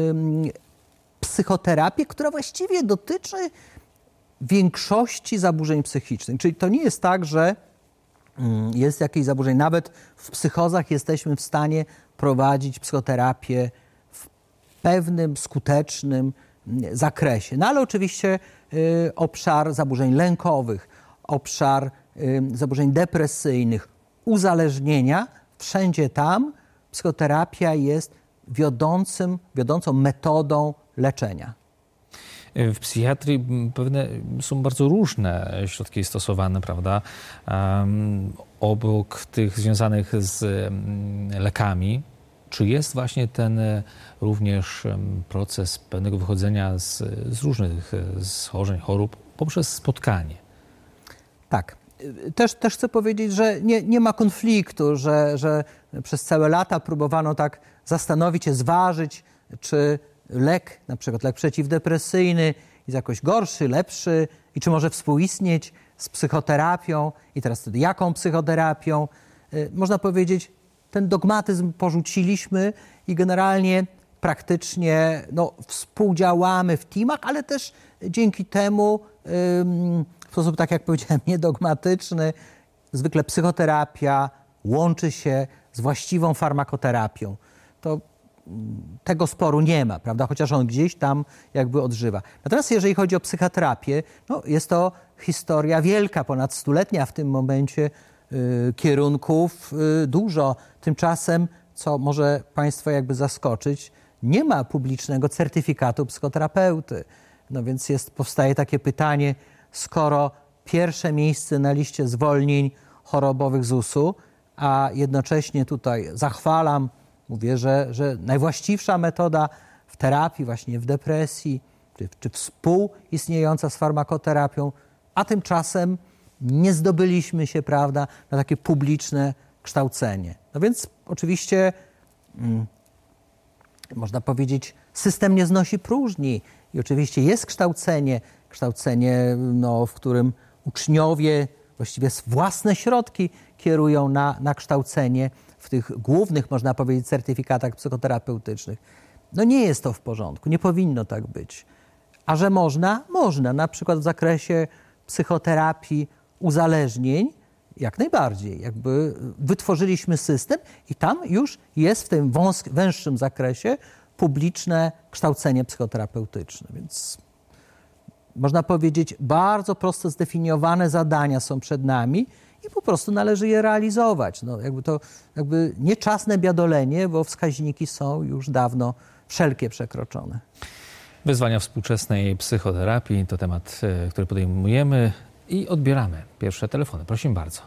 psychoterapię, która właściwie dotyczy większości zaburzeń psychicznych. Czyli to nie jest tak, że jest jakieś zaburzenie. Nawet w psychozach jesteśmy w stanie prowadzić psychoterapię w pewnym skutecznym zakresie. No ale oczywiście obszar zaburzeń lękowych, obszar zaburzeń depresyjnych, uzależnienia, wszędzie tam psychoterapia jest wiodącą metodą leczenia. W psychiatrii pewne są bardzo różne środki stosowane, prawda? Obok tych związanych z lekami, czy jest właśnie ten również proces pewnego wychodzenia z różnych schorzeń, chorób poprzez spotkanie? Tak. Też chcę powiedzieć, że nie ma konfliktu, że przez całe lata próbowano tak zastanowić się, zważyć, czy lek, na przykład lek przeciwdepresyjny jest jakoś gorszy, lepszy i czy może współistnieć z psychoterapią i teraz wtedy jaką psychoterapią. Można powiedzieć, ten dogmatyzm porzuciliśmy i generalnie praktycznie współdziałamy w teamach, ale też dzięki temu w sposób, tak jak powiedziałem, niedogmatyczny zwykle psychoterapia łączy się z właściwą farmakoterapią. To tego sporu nie ma, prawda? Chociaż on gdzieś tam jakby odżywa. Natomiast jeżeli chodzi o psychoterapię, no jest to historia wielka, ponad stuletnia w tym momencie, kierunków dużo. Tymczasem, co może Państwa jakby zaskoczyć, nie ma publicznego certyfikatu psychoterapeuty. No więc powstaje takie pytanie, skoro pierwsze miejsce na liście zwolnień chorobowych ZUS-u, a jednocześnie tutaj zachwalam, mówię, że najwłaściwsza metoda w terapii, właśnie w depresji, czy współistniejąca z farmakoterapią, a tymczasem nie zdobyliśmy się, prawda, na takie publiczne kształcenie. No więc oczywiście można powiedzieć, system nie znosi próżni i oczywiście jest kształcenie, w którym uczniowie właściwie własne środki kierują na kształcenie w tych głównych, można powiedzieć, certyfikatach psychoterapeutycznych. No nie jest to w porządku, nie powinno tak być. A że można? Można. Na przykład w zakresie psychoterapii uzależnień jak najbardziej. Jakby wytworzyliśmy system i tam już jest w tym węższym zakresie publiczne kształcenie psychoterapeutyczne. Więc można powiedzieć, bardzo prosto zdefiniowane zadania są przed nami i po prostu należy je realizować. No, jakby nie czas na biadolenie, bo wskaźniki są już dawno wszelkie przekroczone. Wyzwania współczesnej psychoterapii to temat, który podejmujemy i odbieramy pierwsze telefony. Prosimy bardzo.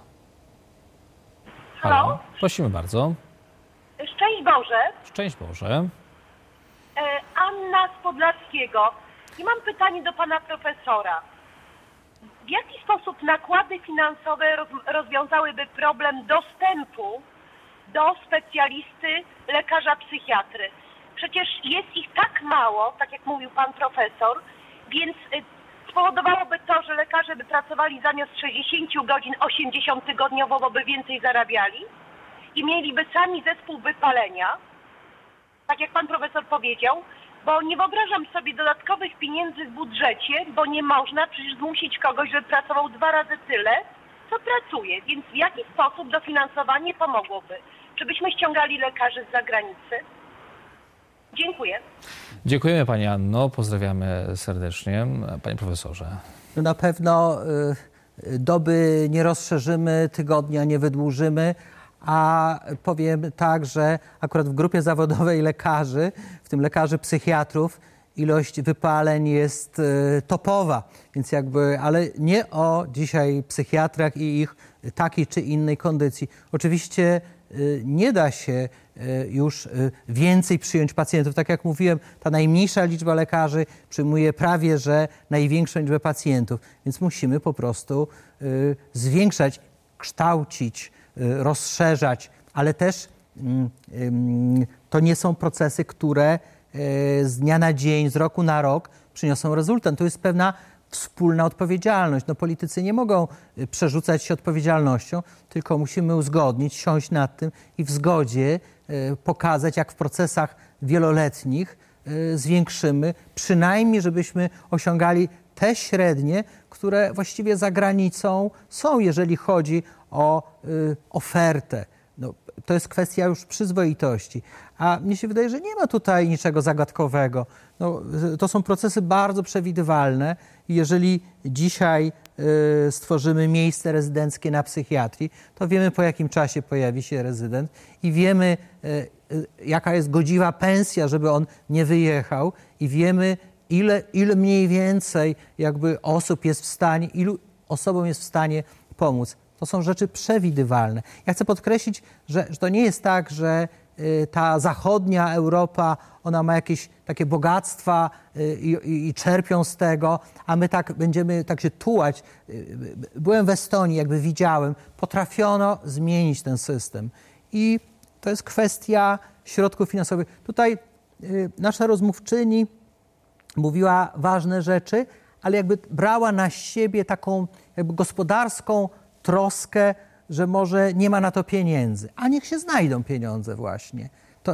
Halo? Prosimy bardzo. Szczęść Boże. Szczęść Boże. Anna z Podlaskiego. I mam pytanie do pana profesora. W jaki sposób nakłady finansowe rozwiązałyby problem dostępu do specjalisty, lekarza psychiatry? Przecież jest ich tak mało, tak jak mówił pan profesor, więc spowodowałoby to, że lekarze by pracowali zamiast 60 godzin 80 tygodniowo, bo by więcej zarabiali i mieliby sami zespół wypalenia, tak jak pan profesor powiedział, bo nie wyobrażam sobie dodatkowych pieniędzy w budżecie, bo nie można przecież zmusić kogoś, żeby pracował 2 razy tyle, co pracuje. Więc w jaki sposób dofinansowanie pomogłoby? Czy byśmy ściągali lekarzy z zagranicy? Dziękuję. Dziękujemy pani Anno, pozdrawiamy serdecznie. Panie profesorze. No na pewno doby nie rozszerzymy, tygodnia nie wydłużymy, a powiem tak, że akurat w grupie zawodowej lekarzy, w tym lekarzy psychiatrów, ilość wypaleń jest topowa, więc ale nie o dzisiaj psychiatrach i ich takiej czy innej kondycji. Oczywiście nie da się już więcej przyjąć pacjentów. Tak jak mówiłem, ta najmniejsza liczba lekarzy przyjmuje prawie że największą liczbę pacjentów, więc musimy po prostu zwiększać, kształcić, rozszerzać, ale też to nie są procesy, które z dnia na dzień, z roku na rok przyniosą rezultat. To jest pewna wspólna odpowiedzialność. No, politycy nie mogą przerzucać się odpowiedzialnością, tylko musimy uzgodnić, siąść nad tym i w zgodzie pokazać, jak w procesach wieloletnich zwiększymy, przynajmniej żebyśmy osiągali te średnie, które właściwie za granicą są, jeżeli chodzi o ofertę. No, to jest kwestia już przyzwoitości. A mnie się wydaje, że nie ma tutaj niczego zagadkowego. No, to są procesy bardzo przewidywalne i jeżeli dzisiaj stworzymy miejsce rezydenckie na psychiatrii, to wiemy, po jakim czasie pojawi się rezydent i wiemy, jaka jest godziwa pensja, żeby on nie wyjechał i wiemy, ile mniej więcej osób jest w stanie, ilu osobom jest w stanie pomóc. To są rzeczy przewidywalne. Ja chcę podkreślić, że to nie jest tak, że ta zachodnia Europa, ona ma jakieś takie bogactwa i czerpią z tego, a my tak będziemy się tułać. Byłem w Estonii, widziałem, potrafiono zmienić ten system. I to jest kwestia środków finansowych. Tutaj nasza rozmówczyni mówiła ważne rzeczy, ale brała na siebie taką gospodarską troskę, że może nie ma na to pieniędzy. A niech się znajdą pieniądze właśnie.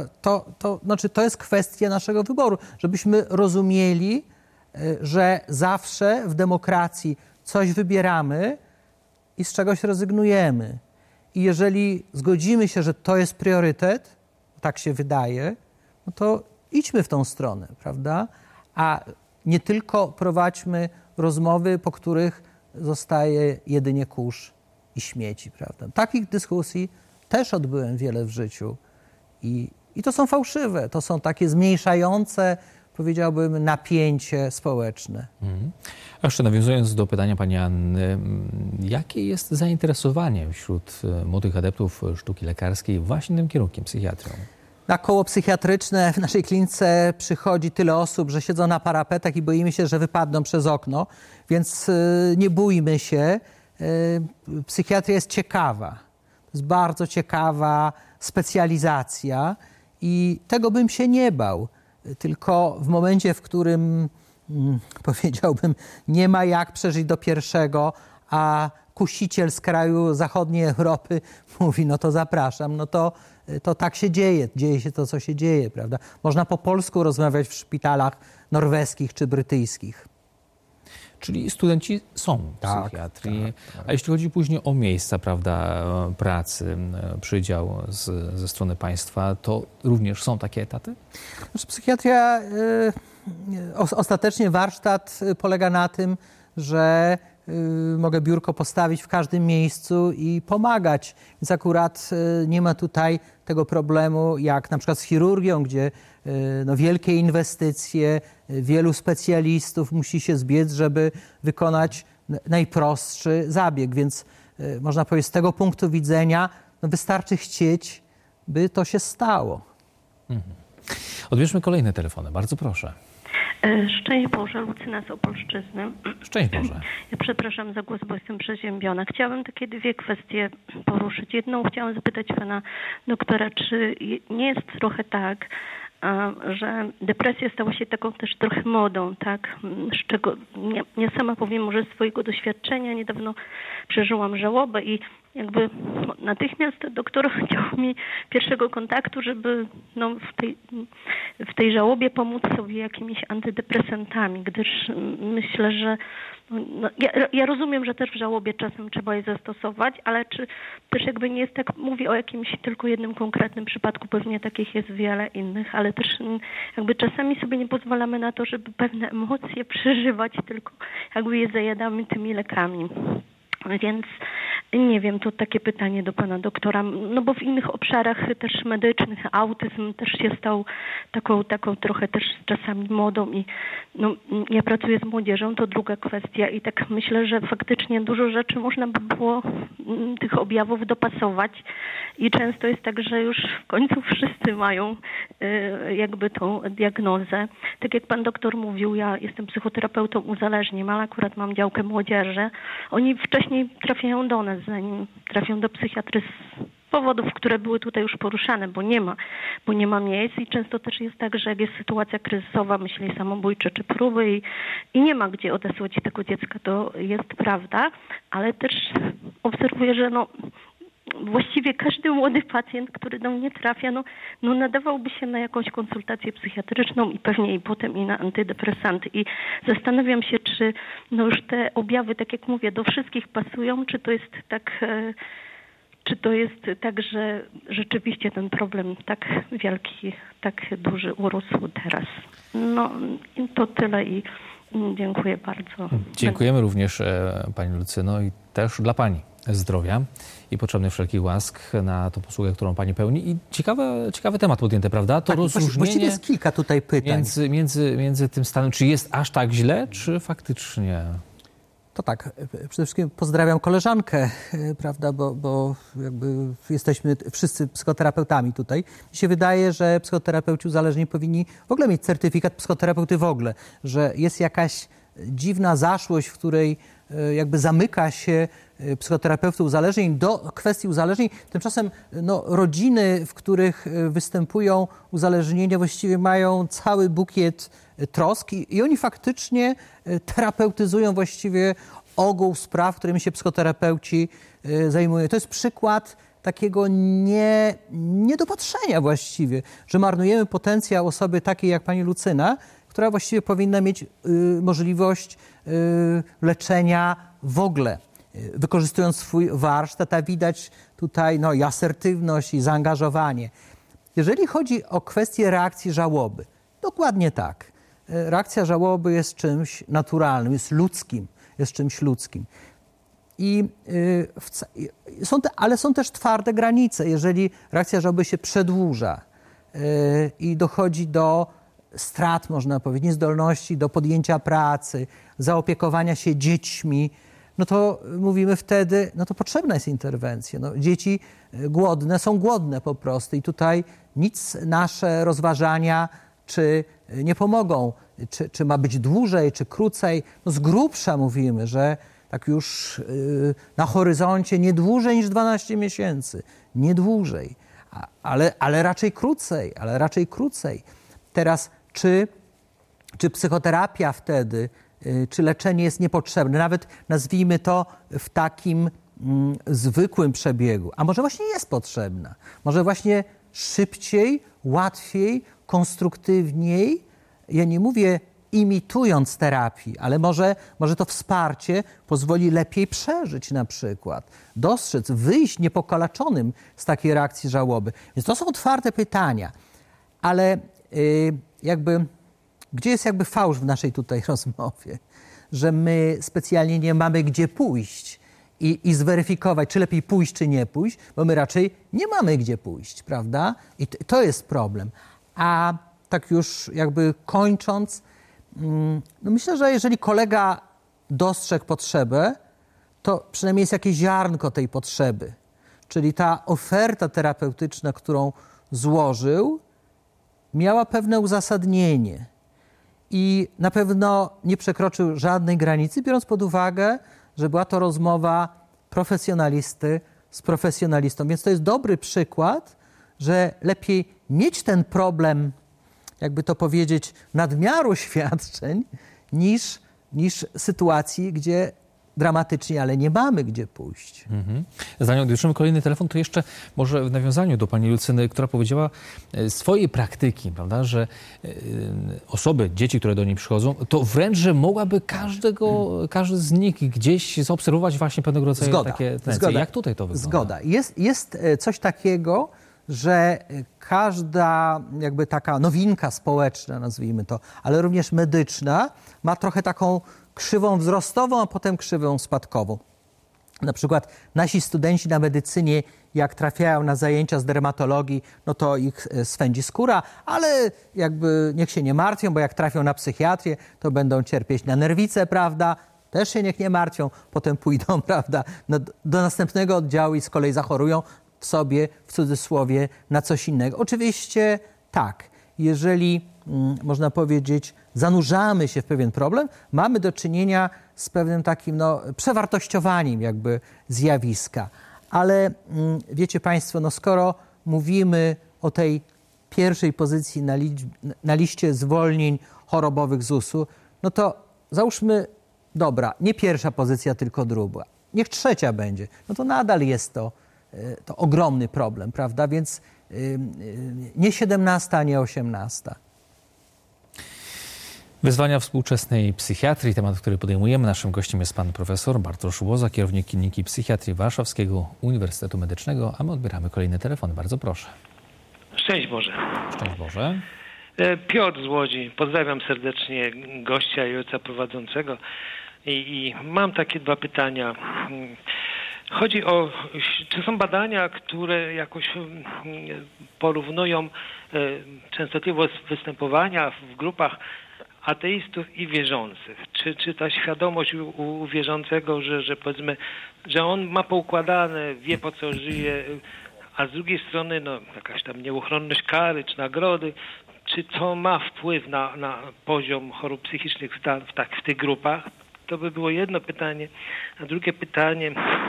To jest kwestia naszego wyboru, żebyśmy rozumieli, że zawsze w demokracji coś wybieramy i z czegoś rezygnujemy. I jeżeli zgodzimy się, że to jest priorytet, tak się wydaje, no to idźmy w tą stronę, prawda? A nie tylko prowadźmy rozmowy, po których zostaje jedynie kurz i śmieci, prawda? Takich dyskusji też odbyłem wiele w życiu i to są fałszywe, to są takie zmniejszające, powiedziałbym, napięcie społeczne. A jeszcze nawiązując do pytania pani Anny, jakie jest zainteresowanie wśród młodych adeptów sztuki lekarskiej właśnie tym kierunkiem, psychiatrią? Na koło psychiatryczne w naszej klinice przychodzi tyle osób, że siedzą na parapetach i boimy się, że wypadną przez okno, więc nie bójmy się. Psychiatria jest ciekawa. To jest bardzo ciekawa specjalizacja i tego bym się nie bał. Tylko w momencie, w którym powiedziałbym, nie ma jak przeżyć do pierwszego, a kusiciel z kraju zachodniej Europy mówi, no to zapraszam, no to tak się dzieje. Dzieje się to, co się dzieje, prawda? Można po polsku rozmawiać w szpitalach norweskich czy brytyjskich. Czyli studenci są w psychiatrii. Tak. A jeśli chodzi później o miejsca, prawda, pracy, przydział ze strony państwa, to również są takie etaty? Znaczy, psychiatria, ostatecznie warsztat polega na tym, że mogę biurko postawić w każdym miejscu i pomagać. Więc akurat nie ma tutaj tego problemu jak na przykład z chirurgią, gdzie wielkie inwestycje, wielu specjalistów musi się zbiec, żeby wykonać najprostszy zabieg. Więc można powiedzieć, z tego punktu widzenia wystarczy chcieć, by to się stało. Odbierzmy kolejne telefony. Bardzo proszę. Szczęść Boże, Lucyna z Opolszczyzny. Szczęść Boże. Ja przepraszam za głos, bo jestem przeziębiona. Chciałabym takie dwie kwestie poruszyć. Jedną chciałam zapytać pana doktora, czy nie jest trochę tak, że depresja stała się taką też trochę modą, tak? Z czego ja sama powiem może z swojego doświadczenia. Niedawno przeżyłam żałobę i jakby natychmiast doktor chciał mi pierwszego kontaktu, żeby w tej żałobie pomóc sobie jakimiś antydepresantami, gdyż myślę, że ja rozumiem, że też w żałobie czasem trzeba je zastosować, ale czy też jakby nie jest tak, mówię o jakimś tylko jednym konkretnym przypadku, pewnie takich jest wiele innych, ale też jakby czasami sobie nie pozwalamy na to, żeby pewne emocje przeżywać, tylko jakby je zajadamy tymi lekami. Więc nie wiem, to takie pytanie do pana doktora, no bo w innych obszarach też medycznych autyzm też się stał taką trochę też czasami modą i ja pracuję z młodzieżą, to druga kwestia i tak myślę, że faktycznie dużo rzeczy można by było tych objawów dopasować i często jest tak, że już w końcu wszyscy mają jakby tą diagnozę. Tak jak pan doktor mówił, ja jestem psychoterapeutą uzależnień, ale akurat mam działkę młodzieży. Oni wcześniej trafiają do nas, zanim trafią do psychiatry z powodów, które były tutaj już poruszane, bo nie ma miejsc i często też jest tak, że jak jest sytuacja kryzysowa, myśli samobójcze czy próby i nie ma gdzie odesłać tego dziecka, to jest prawda, ale też obserwuję, że właściwie każdy młody pacjent, który do mnie trafia, nadawałby się na jakąś konsultację psychiatryczną i pewnie i potem i na antydepresanty. I zastanawiam się, czy już te objawy, tak jak mówię, do wszystkich pasują, czy to jest tak, że rzeczywiście ten problem tak wielki, tak duży urósł teraz. To tyle i dziękuję bardzo. Dziękujemy również pani Lucyno i też dla pani zdrowia i potrzebnych wszelkich łask na tą posługę, którą pani pełni. I ciekawy temat podjęty, prawda? To rozróżnienie właściwie jest kilka tutaj pytań. Między tym stanem, czy jest aż tak źle, czy faktycznie? To tak, przede wszystkim pozdrawiam koleżankę, prawda, bo jakby jesteśmy wszyscy psychoterapeutami tutaj. Mi się wydaje, że psychoterapeuci uzależnieni powinni w ogóle mieć certyfikat psychoterapeuty w ogóle, że jest jakaś dziwna zaszłość, w której jakby zamyka się psychoterapeutów uzależnień do kwestii uzależnień. Tymczasem rodziny, w których występują uzależnienia, właściwie mają cały bukiet trosk i oni faktycznie terapeutyzują właściwie ogół spraw, którymi się psychoterapeuci zajmują. To jest przykład takiego niedopatrzenia właściwie, że marnujemy potencjał osoby takiej jak pani Lucyna, która właściwie powinna mieć możliwość leczenia w ogóle. wykorzystując swój warsztat, a widać tutaj i asertywność, i zaangażowanie. Jeżeli chodzi o kwestię reakcji żałoby, dokładnie tak. Reakcja żałoby jest czymś naturalnym, jest czymś ludzkim. Ale są też twarde granice. Jeżeli reakcja żałoby się przedłuża i dochodzi do strat, można powiedzieć, niezdolności do podjęcia pracy, zaopiekowania się dziećmi, no to mówimy wtedy, no to potrzebna jest interwencja. No, dzieci głodne są głodne po prostu i tutaj nic nasze rozważania czy nie pomogą, czy ma być dłużej, czy krócej. No z grubsza mówimy, że tak już na horyzoncie nie dłużej niż 12 miesięcy, nie dłużej, ale raczej krócej. Teraz czy psychoterapia wtedy, czy leczenie jest niepotrzebne, nawet nazwijmy to w takim zwykłym przebiegu, a może właśnie jest potrzebna, może właśnie szybciej, łatwiej, konstruktywniej, ja nie mówię imitując terapii, ale może to wsparcie pozwoli lepiej przeżyć na przykład, dostrzec, wyjść niepokaleczonym z takiej reakcji żałoby. Więc to są otwarte pytania, ale gdzie jest fałsz w naszej tutaj rozmowie, że my specjalnie nie mamy gdzie pójść i zweryfikować, czy lepiej pójść, czy nie pójść, bo my raczej nie mamy gdzie pójść, prawda? I to jest problem. A tak już kończąc, no myślę, że jeżeli kolega dostrzegł potrzebę, to przynajmniej jest jakieś ziarnko tej potrzeby. Czyli ta oferta terapeutyczna, którą złożył, miała pewne uzasadnienie i na pewno nie przekroczył żadnej granicy, biorąc pod uwagę, że była to rozmowa profesjonalisty z profesjonalistą. Więc to jest dobry przykład, że lepiej mieć ten problem, jakby to powiedzieć, nadmiaru świadczeń, niż sytuacji, gdzie dramatycznie, ale nie mamy gdzie pójść. Zanim odbierzemy kolejny telefon, to jeszcze może w nawiązaniu do pani Lucyny, która powiedziała swojej praktyki, prawda, że osoby, dzieci, które do niej przychodzą, to wręcz, że mogłaby każdy z nich gdzieś zaobserwować właśnie pewnego rodzaju takie tendencje. Jak tutaj to wygląda? Zgoda. Jest coś takiego, że każda taka nowinka społeczna, nazwijmy to, ale również medyczna, ma trochę taką krzywą wzrostową, a potem krzywą spadkową. Na przykład nasi studenci na medycynie, jak trafiają na zajęcia z dermatologii, no to ich swędzi skóra, ale niech się nie martwią, bo jak trafią na psychiatrię, to będą cierpieć na nerwice, prawda? Też się niech nie martwią, potem pójdą, prawda, do następnego oddziału i z kolei zachorują sobie, w cudzysłowie, na coś innego. Oczywiście tak, jeżeli, można powiedzieć, zanurzamy się w pewien problem, mamy do czynienia z pewnym takim przewartościowaniem zjawiska. Ale wiecie Państwo, skoro mówimy o tej pierwszej pozycji na liście zwolnień chorobowych ZUS-u, no to załóżmy, dobra, nie pierwsza pozycja, tylko druga. Niech trzecia będzie. No to nadal jest to ogromny problem, prawda? Więc nie 17, a nie 18. Wyzwania współczesnej psychiatrii, temat, który podejmujemy. Naszym gościem jest pan profesor Bartosz Łoza, kierownik Kliniki Psychiatrii Warszawskiego Uniwersytetu Medycznego, a my odbieramy kolejny telefon. Bardzo proszę. Szczęść Boże. Szczęść Boże. Piotr z Łodzi. Pozdrawiam serdecznie gościa i ojca prowadzącego. I mam takie dwa pytania. Chodzi o, czy są badania, które jakoś porównują częstotliwość występowania w grupach ateistów i wierzących? Czy ta świadomość u wierzącego, że powiedzmy, że on ma poukładane, wie po co żyje, a z drugiej strony jakaś tam nieuchronność kary czy nagrody, czy to ma wpływ na poziom chorób psychicznych w tych grupach? To by było jedno pytanie. A drugie pytanie,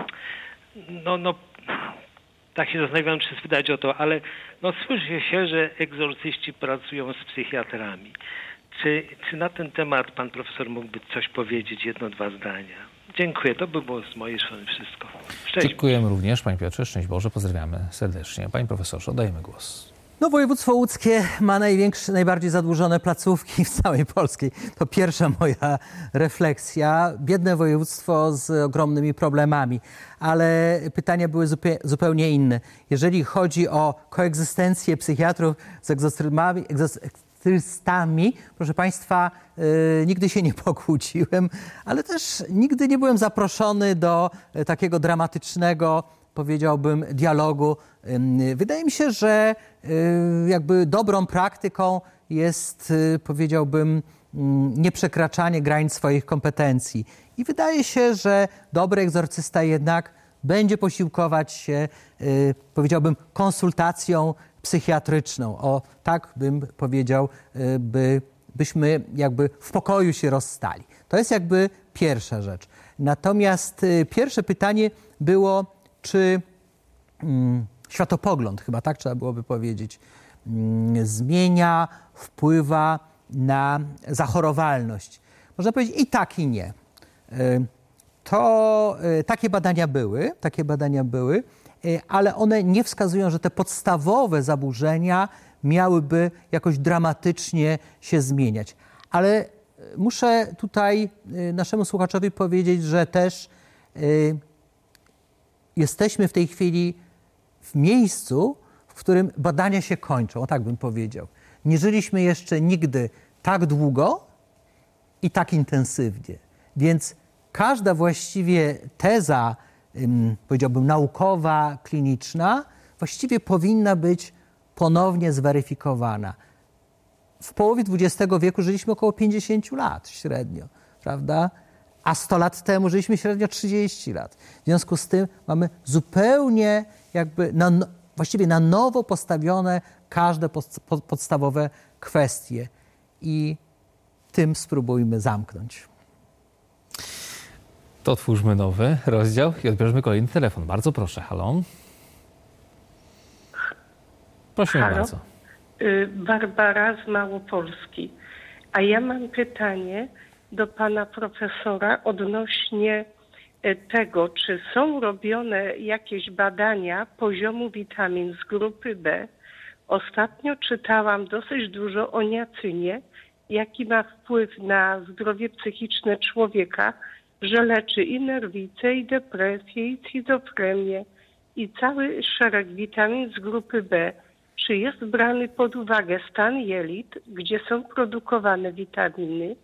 tak się zastanawiam, czy spytać o to, ale słyszy się, że egzorcyści pracują z psychiatrami. Czy na ten temat pan profesor mógłby coś powiedzieć, jedno, dwa zdania? Dziękuję, to by było z mojej strony wszystko. Szczęść. Dziękujemy również, panie Piotrze, szczęść Boże, pozdrawiamy serdecznie. Panie profesorze, oddajemy głos. No, województwo łódzkie ma najbardziej zadłużone placówki w całej Polskiej. To pierwsza moja refleksja. Biedne województwo z ogromnymi problemami, ale pytania były zupełnie inne. Jeżeli chodzi o koegzystencję psychiatrów z egzorcystami, proszę Państwa, nigdy się nie pokłóciłem, ale też nigdy nie byłem zaproszony do takiego dramatycznego, powiedziałbym, dialogu. Wydaje mi się, że jakby dobrą praktyką jest, powiedziałbym, nieprzekraczanie granic swoich kompetencji. I wydaje się, że dobry egzorcysta jednak będzie posiłkować się, powiedziałbym, konsultacją psychiatryczną. O, tak bym powiedział, byśmy jakby w pokoju się rozstali. To jest jakby pierwsza rzecz. Natomiast pierwsze pytanie było, czy światopogląd, chyba tak trzeba byłoby powiedzieć, zmienia, wpływa na zachorowalność. Można powiedzieć i tak, i nie. Takie badania były, ale one nie wskazują, że te podstawowe zaburzenia miałyby jakoś dramatycznie się zmieniać. Ale muszę tutaj naszemu słuchaczowi powiedzieć, że też jesteśmy w tej chwili w miejscu, w którym badania się kończą, o tak bym powiedział. Nie żyliśmy jeszcze nigdy tak długo i tak intensywnie. Więc każda właściwie teza, powiedziałbym, naukowa, kliniczna, właściwie powinna być ponownie zweryfikowana. W połowie XX wieku żyliśmy około 50 lat średnio, prawda? A 100 lat temu żyliśmy średnio 30 lat. W związku z tym mamy zupełnie jakby właściwie na nowo postawione każde podstawowe kwestie i tym spróbujmy zamknąć. To otwórzmy nowy rozdział i odbierzemy kolejny telefon. Bardzo proszę. Halo? Proszę bardzo. Barbara z Małopolski. A ja mam pytanie do pana profesora odnośnie tego, czy są robione jakieś badania poziomu witamin z grupy B. Ostatnio czytałam dosyć dużo o niacynie, jaki ma wpływ na zdrowie psychiczne człowieka, że leczy i nerwicę, i depresję, i schizofrenię, i cały szereg witamin z grupy B. Czy jest brany pod uwagę stan jelit, gdzie są produkowane witaminy?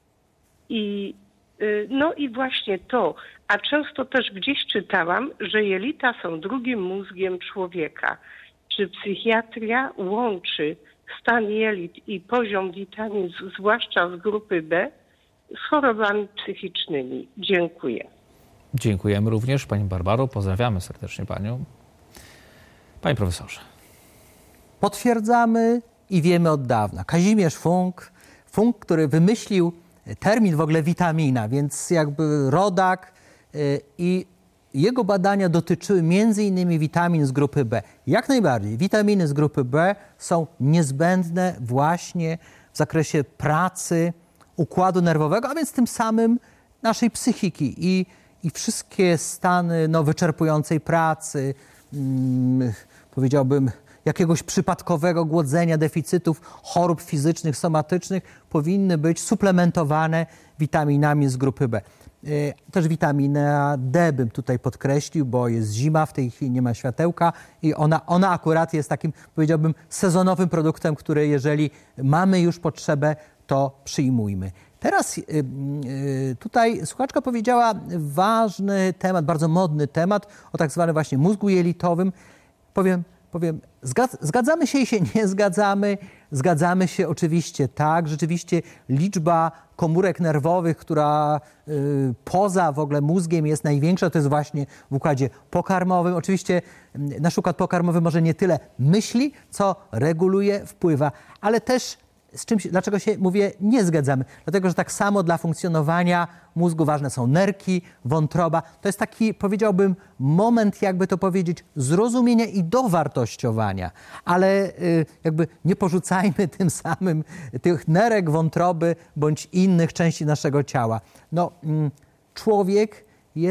No i właśnie to, a często też gdzieś czytałam, że jelita są drugim mózgiem człowieka. Czy psychiatria łączy stan jelit i poziom witamin, zwłaszcza z grupy B, z chorobami psychicznymi? Dziękuję. Dziękujemy również Pani Barbaro. Pozdrawiamy serdecznie Panią. Panie profesorze. Potwierdzamy i wiemy od dawna. Kazimierz Funk, który wymyślił termin w ogóle witamina, więc jakby rodak, i jego badania dotyczyły m.in. witamin z grupy B. Jak najbardziej. Witaminy z grupy B są niezbędne właśnie w zakresie pracy układu nerwowego, a więc tym samym naszej psychiki i wszystkie stany wyczerpującej pracy, powiedziałbym, jakiegoś przypadkowego głodzenia, deficytów, chorób fizycznych, somatycznych powinny być suplementowane witaminami z grupy B. Też witamina D bym tutaj podkreślił, bo jest zima, w tej chwili nie ma światełka i ona akurat jest takim, powiedziałbym, sezonowym produktem, który jeżeli mamy już potrzebę, to przyjmujmy. Teraz tutaj słuchaczka powiedziała ważny temat, bardzo modny temat o tak zwanym właśnie mózgu jelitowym. Powiem, zgadzamy się i się nie zgadzamy. Zgadzamy się oczywiście tak. Rzeczywiście liczba komórek nerwowych, która poza w ogóle mózgiem jest największa, to jest właśnie w układzie pokarmowym. Oczywiście nasz układ pokarmowy może nie tyle myśli, co reguluje, wpływa, ale też dlaczego się, mówię, nie zgadzamy? Dlatego, że tak samo dla funkcjonowania mózgu ważne są nerki, wątroba. To jest taki, powiedziałbym, moment, jakby to powiedzieć, zrozumienia i dowartościowania. Ale jakby nie porzucajmy tym samym tych nerek, wątroby bądź innych części naszego ciała. Człowiek jest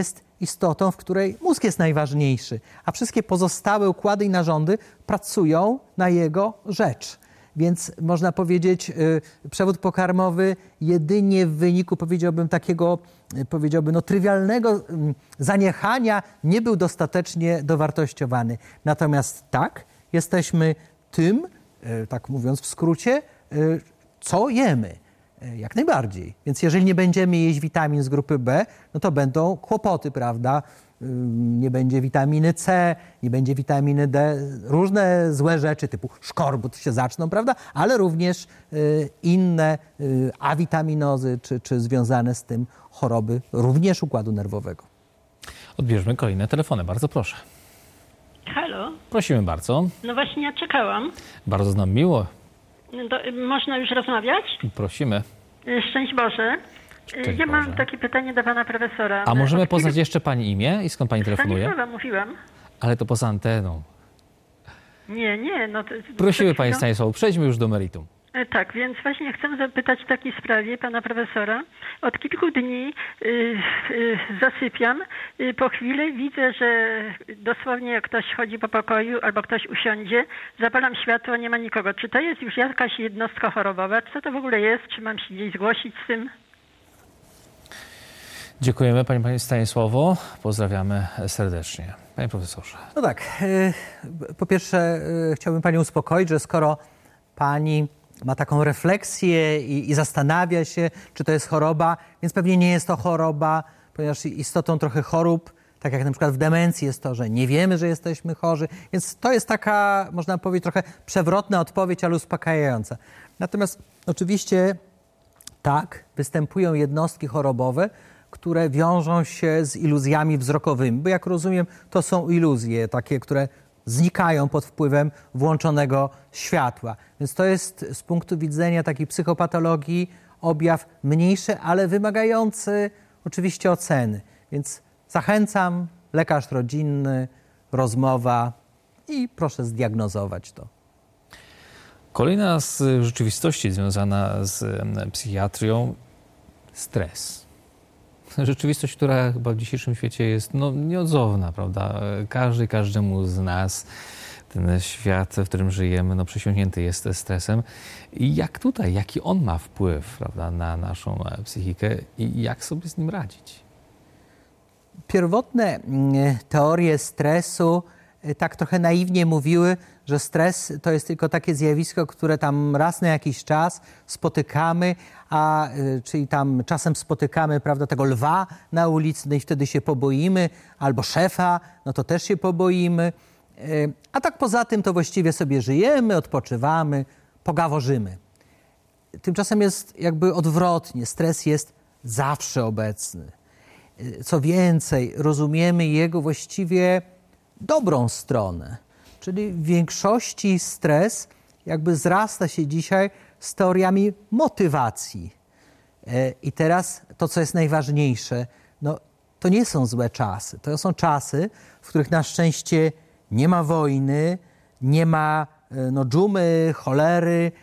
istotą, w której mózg jest najważniejszy, a wszystkie pozostałe układy i narządy pracują na jego rzecz. Więc można powiedzieć, przewód pokarmowy jedynie w wyniku, takiego trywialnego zaniechania nie był dostatecznie dowartościowany. Natomiast tak, jesteśmy tym, tak mówiąc w skrócie, co jemy. Jak najbardziej. Więc jeżeli nie będziemy jeść witamin z grupy B, no to będą kłopoty, prawda? Nie będzie witaminy C, nie będzie witaminy D, różne złe rzeczy typu szkorbut się zaczną, prawda? Ale również inne awitaminozy czy związane z tym choroby również układu nerwowego. Odbierzmy kolejne telefony. Bardzo proszę. Halo? Prosimy bardzo. No właśnie ja czekałam. Bardzo nam miło. Można już rozmawiać? Prosimy. Szczęść Boże. Szczęść Ja mam Boże. takie pytanie do pana profesora. A możemy poznać jeszcze pani imię i skąd pani telefonuje? Stanisława mówiłam. Ale to poza anteną. Nie. No to, Prosimy pani Stanisławu, przejdźmy już do meritum. Tak, więc właśnie chcę zapytać w takiej sprawie pana profesora. Od kilku dni zasypiam. Po chwili widzę, że dosłownie jak ktoś chodzi po pokoju albo ktoś usiądzie, zapalam światło, nie ma nikogo. Czy to jest już jakaś jednostka chorobowa? Co to w ogóle jest? Czy mam się gdzieś zgłosić z tym? Dziękujemy pani Stanisławo. Pozdrawiamy serdecznie. Panie profesorze. No tak, po pierwsze chciałbym panią uspokoić, że skoro pani ma taką refleksję i zastanawia się, czy to jest choroba, więc pewnie nie jest to choroba, ponieważ istotą trochę chorób, tak jak na przykład w demencji jest to, że nie wiemy, że jesteśmy chorzy, więc to jest taka, można powiedzieć, trochę przewrotna odpowiedź, ale uspokajająca. Natomiast oczywiście tak, występują jednostki chorobowe, które wiążą się z iluzjami wzrokowymi, bo jak rozumiem, to są iluzje takie, które znikają pod wpływem włączonego światła. Więc to jest z punktu widzenia takiej psychopatologii objaw mniejszy, ale wymagający oczywiście oceny. Więc zachęcam, lekarz rodzinny, rozmowa i proszę zdiagnozować to. Kolejna z rzeczywistości związana z psychiatrią, stres. Rzeczywistość, która chyba w dzisiejszym świecie jest nieodzowna, prawda? Każdemu z nas ten świat, w którym żyjemy, przesiąknięty jest stresem. I jaki on ma wpływ, prawda, na naszą psychikę i jak sobie z nim radzić? Pierwotne teorie stresu tak trochę naiwnie mówiły, że stres to jest tylko takie zjawisko, które tam raz na jakiś czas spotykamy, czyli tam czasem spotykamy, prawda, tego lwa na ulicy, no i wtedy się poboimy, albo szefa, no to też się poboimy. A tak poza tym to właściwie sobie żyjemy, odpoczywamy, pogaworzymy. Tymczasem jest jakby odwrotnie. Stres jest zawsze obecny. Co więcej, rozumiemy jego właściwie dobrą stronę. Czyli w większości stres jakby zrasta się dzisiaj z teoriami motywacji. I teraz to, co jest najważniejsze, to nie są złe czasy. To są czasy, w których na szczęście nie ma wojny, nie ma dżumy, cholery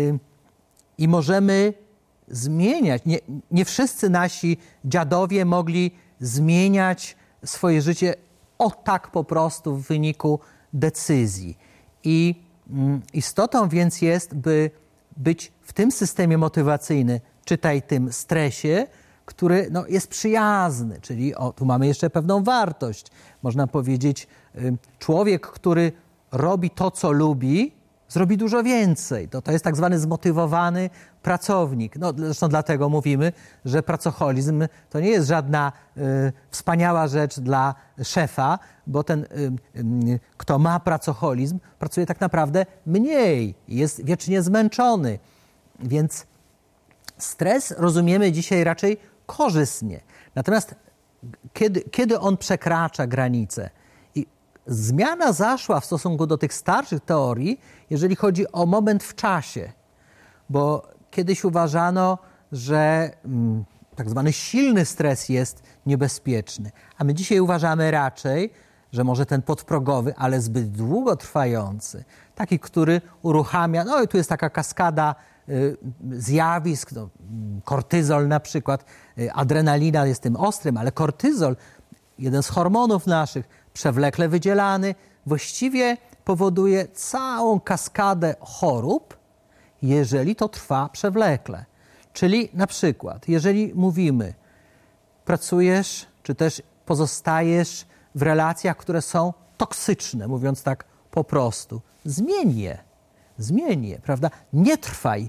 i możemy zmieniać. Nie wszyscy nasi dziadowie mogli zmieniać swoje życie tak po prostu w wyniku decyzji. I istotą więc jest, by być w tym systemie motywacyjnym, czytaj tym stresie, który jest przyjazny, czyli tu mamy jeszcze pewną wartość. Można powiedzieć, człowiek, który robi to, co lubi, zrobi dużo więcej. To jest tak zwany zmotywowany pracownik. Zresztą dlatego mówimy, że pracoholizm to nie jest żadna wspaniała rzecz dla szefa, bo ten, kto ma pracoholizm, pracuje tak naprawdę mniej, jest wiecznie zmęczony. Więc stres rozumiemy dzisiaj raczej korzystnie. Natomiast kiedy on przekracza granice? I zmiana zaszła w stosunku do tych starszych teorii, jeżeli chodzi o moment w czasie. Bo kiedyś uważano, że tak zwany silny stres jest niebezpieczny. A my dzisiaj uważamy raczej, że może ten podprogowy, ale zbyt długotrwający, taki, który uruchamia, i tu jest taka kaskada zjawisk, kortyzol na przykład, adrenalina jest tym ostrym, ale kortyzol jeden z hormonów naszych, przewlekle wydzielany, właściwie powoduje całą kaskadę chorób, jeżeli to trwa przewlekle. Czyli na przykład, jeżeli mówimy, pracujesz, czy też pozostajesz w relacjach, które są toksyczne, mówiąc tak po prostu, zmień je, prawda? Nie trwaj,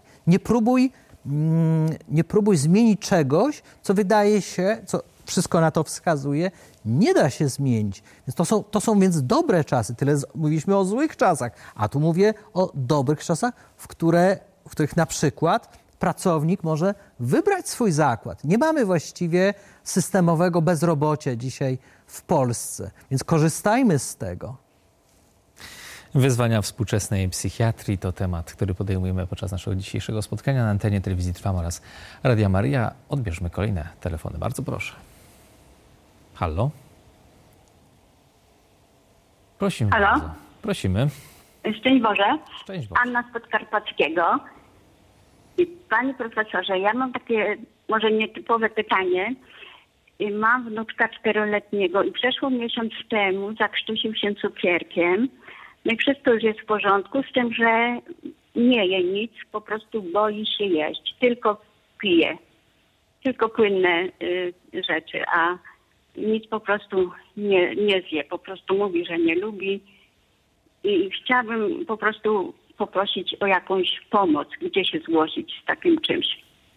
nie próbuj zmienić czegoś, co wydaje się, co wszystko na to wskazuje, nie da się zmienić. Więc to są więc dobre czasy. Tyle mówiliśmy o złych czasach, a tu mówię o dobrych czasach, w których na przykład pracownik może wybrać swój zakład. Nie mamy właściwie systemowego bezrobocia dzisiaj w Polsce, więc korzystajmy z tego. Wyzwania współczesnej psychiatrii to temat, który podejmujemy podczas naszego dzisiejszego spotkania na antenie Telewizji Trwam oraz Radia Maryja. Odbierzmy kolejne telefony. Bardzo proszę. Halo? Prosimy Halo? bardzo. Prosimy. Szczęść Boże. Szczęść Boże. Anna z Podkarpackiego. Panie profesorze, ja mam takie może nietypowe pytanie. Mam wnuczka 4-letniego i przeszło miesiąc temu zakrztusił się cukierkiem. No i wszystko już jest w porządku, z tym, że nie je nic, po prostu boi się jeść, tylko pije. Tylko płynne rzeczy, a nic po prostu nie zje. Po prostu mówi, że nie lubi. I chciałabym po prostu poprosić o jakąś pomoc, gdzie się zgłosić z takim czymś.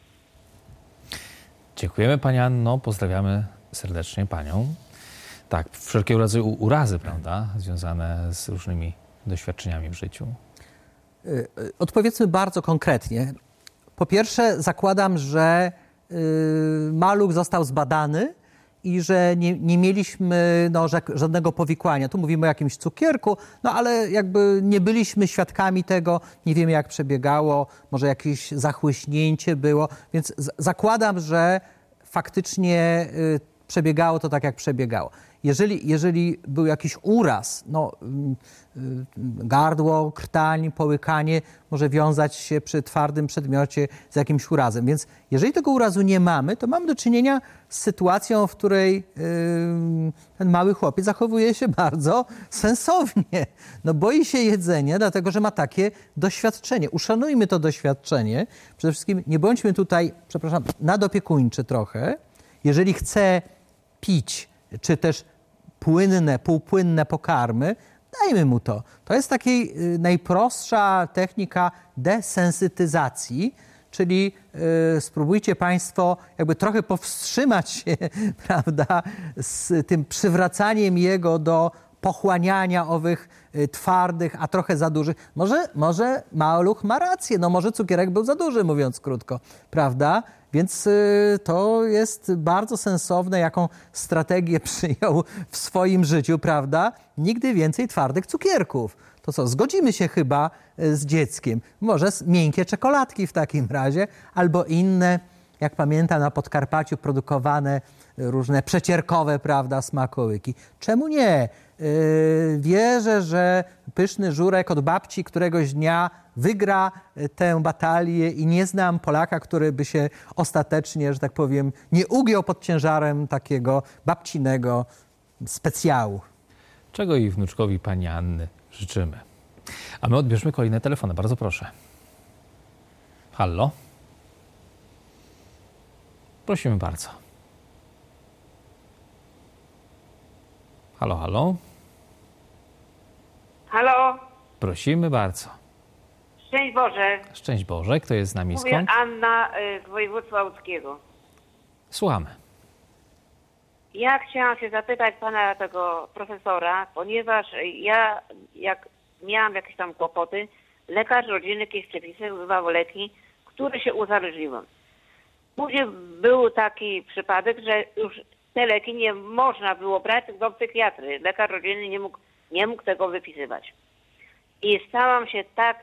Dziękujemy Pani Anno, pozdrawiamy serdecznie Panią. Tak, wszelkiego rodzaju urazy, prawda, związane z różnymi doświadczeniami w życiu. Odpowiedzmy bardzo konkretnie. Po pierwsze, zakładam, że maluch został zbadany i że nie mieliśmy żadnego powikłania. Tu mówimy o jakimś cukierku, ale jakby nie byliśmy świadkami tego, nie wiemy jak przebiegało, może jakieś zachłyśnięcie było, więc zakładam, że faktycznie przebiegało to tak, jak przebiegało. Jeżeli był jakiś uraz, gardło, krtań, połykanie może wiązać się przy twardym przedmiocie z jakimś urazem. Więc jeżeli tego urazu nie mamy, to mamy do czynienia z sytuacją, w której ten mały chłopiec zachowuje się bardzo sensownie. Boi się jedzenia, dlatego że ma takie doświadczenie. Uszanujmy to doświadczenie. Przede wszystkim nie bądźmy tutaj, nadopiekuńczy trochę. Jeżeli chce pić, czy też płynne, półpłynne pokarmy, dajmy mu to. To jest taka najprostsza technika desensytyzacji, czyli spróbujcie Państwo jakby trochę powstrzymać się, prawda, z tym przywracaniem jego do pochłaniania owych twardych, a trochę za dużych. Może maluch ma rację, może cukierek był za duży, mówiąc krótko, prawda? Więc to jest bardzo sensowne, jaką strategię przyjął w swoim życiu, prawda? Nigdy więcej twardych cukierków. To co, zgodzimy się chyba z dzieckiem. Może miękkie czekoladki w takim razie, albo inne, jak pamiętam, na Podkarpaciu produkowane różne przecierkowe, prawda, smakołyki. Czemu nie? Wierzę, że pyszny żurek od babci któregoś dnia wygra tę batalię i nie znam Polaka, który by się ostatecznie, że tak powiem, nie ugiął pod ciężarem takiego babcinego specjału. Czego i wnuczkowi Pani Anny życzymy. A my odbierzmy kolejne telefony. Bardzo proszę. Halo? Prosimy bardzo. Halo, halo? Halo? Prosimy bardzo. Szczęść Boże. Szczęść Boże. Kto jest z nami? Mówię Skąd? Anna z województwa łódzkiego. Słuchamy. Ja chciałam się zapytać pana tego profesora, ponieważ ja jak miałam jakieś tam kłopoty, lekarz rodzinny kiedyś przepisywał leki, które się uzależniłem. Później był taki przypadek, że już te leki nie można było brać do psychiatry. Lekarz rodzinny nie mógł tego wypisywać. I stałam się tak,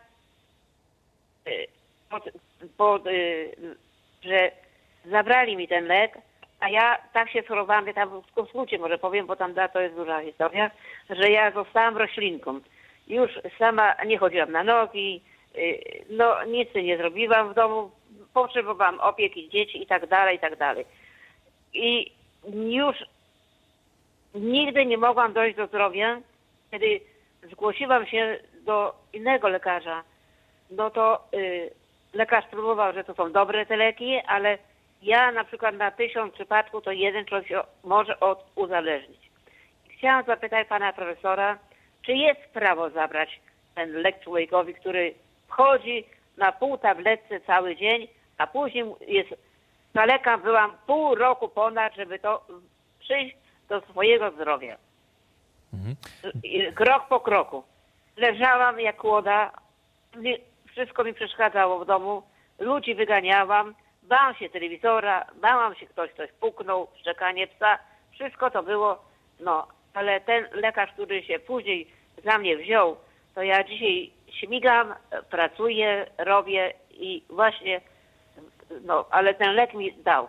że zabrali mi ten lek, a ja tak się chorowałam, ja tam w skrócie może powiem, bo tam to jest duża historia, że ja zostałam roślinką. Już sama nie chodziłam na nogi, nic nie zrobiłam w domu, potrzebowałam opieki dzieci i tak dalej, i tak dalej. I już nigdy nie mogłam dojść do zdrowia. Kiedy zgłosiłam się do innego lekarza, no to lekarz próbował, że to są dobre te leki, ale ja na przykład na 1000 przypadków to jeden człowiek się może uzależnić. Chciałam zapytać pana profesora, czy jest prawo zabrać ten lek człowiekowi, który wchodzi na pół tabletce cały dzień, a później zalegam, byłam pół roku ponad, żeby to przyjść do swojego zdrowia. Krok po kroku. Leżałam jak łoda, wszystko mi przeszkadzało w domu, ludzi wyganiałam, bałam się telewizora, bałam się ktoś puknął, szczekanie psa, wszystko to było, no, ale ten lekarz, który się później za mnie wziął, to ja dzisiaj śmigam, pracuję, robię i właśnie, no, ale ten lek mi dał.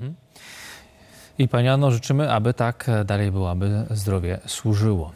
I Pani Anno, życzymy, aby tak dalej było, aby zdrowie służyło.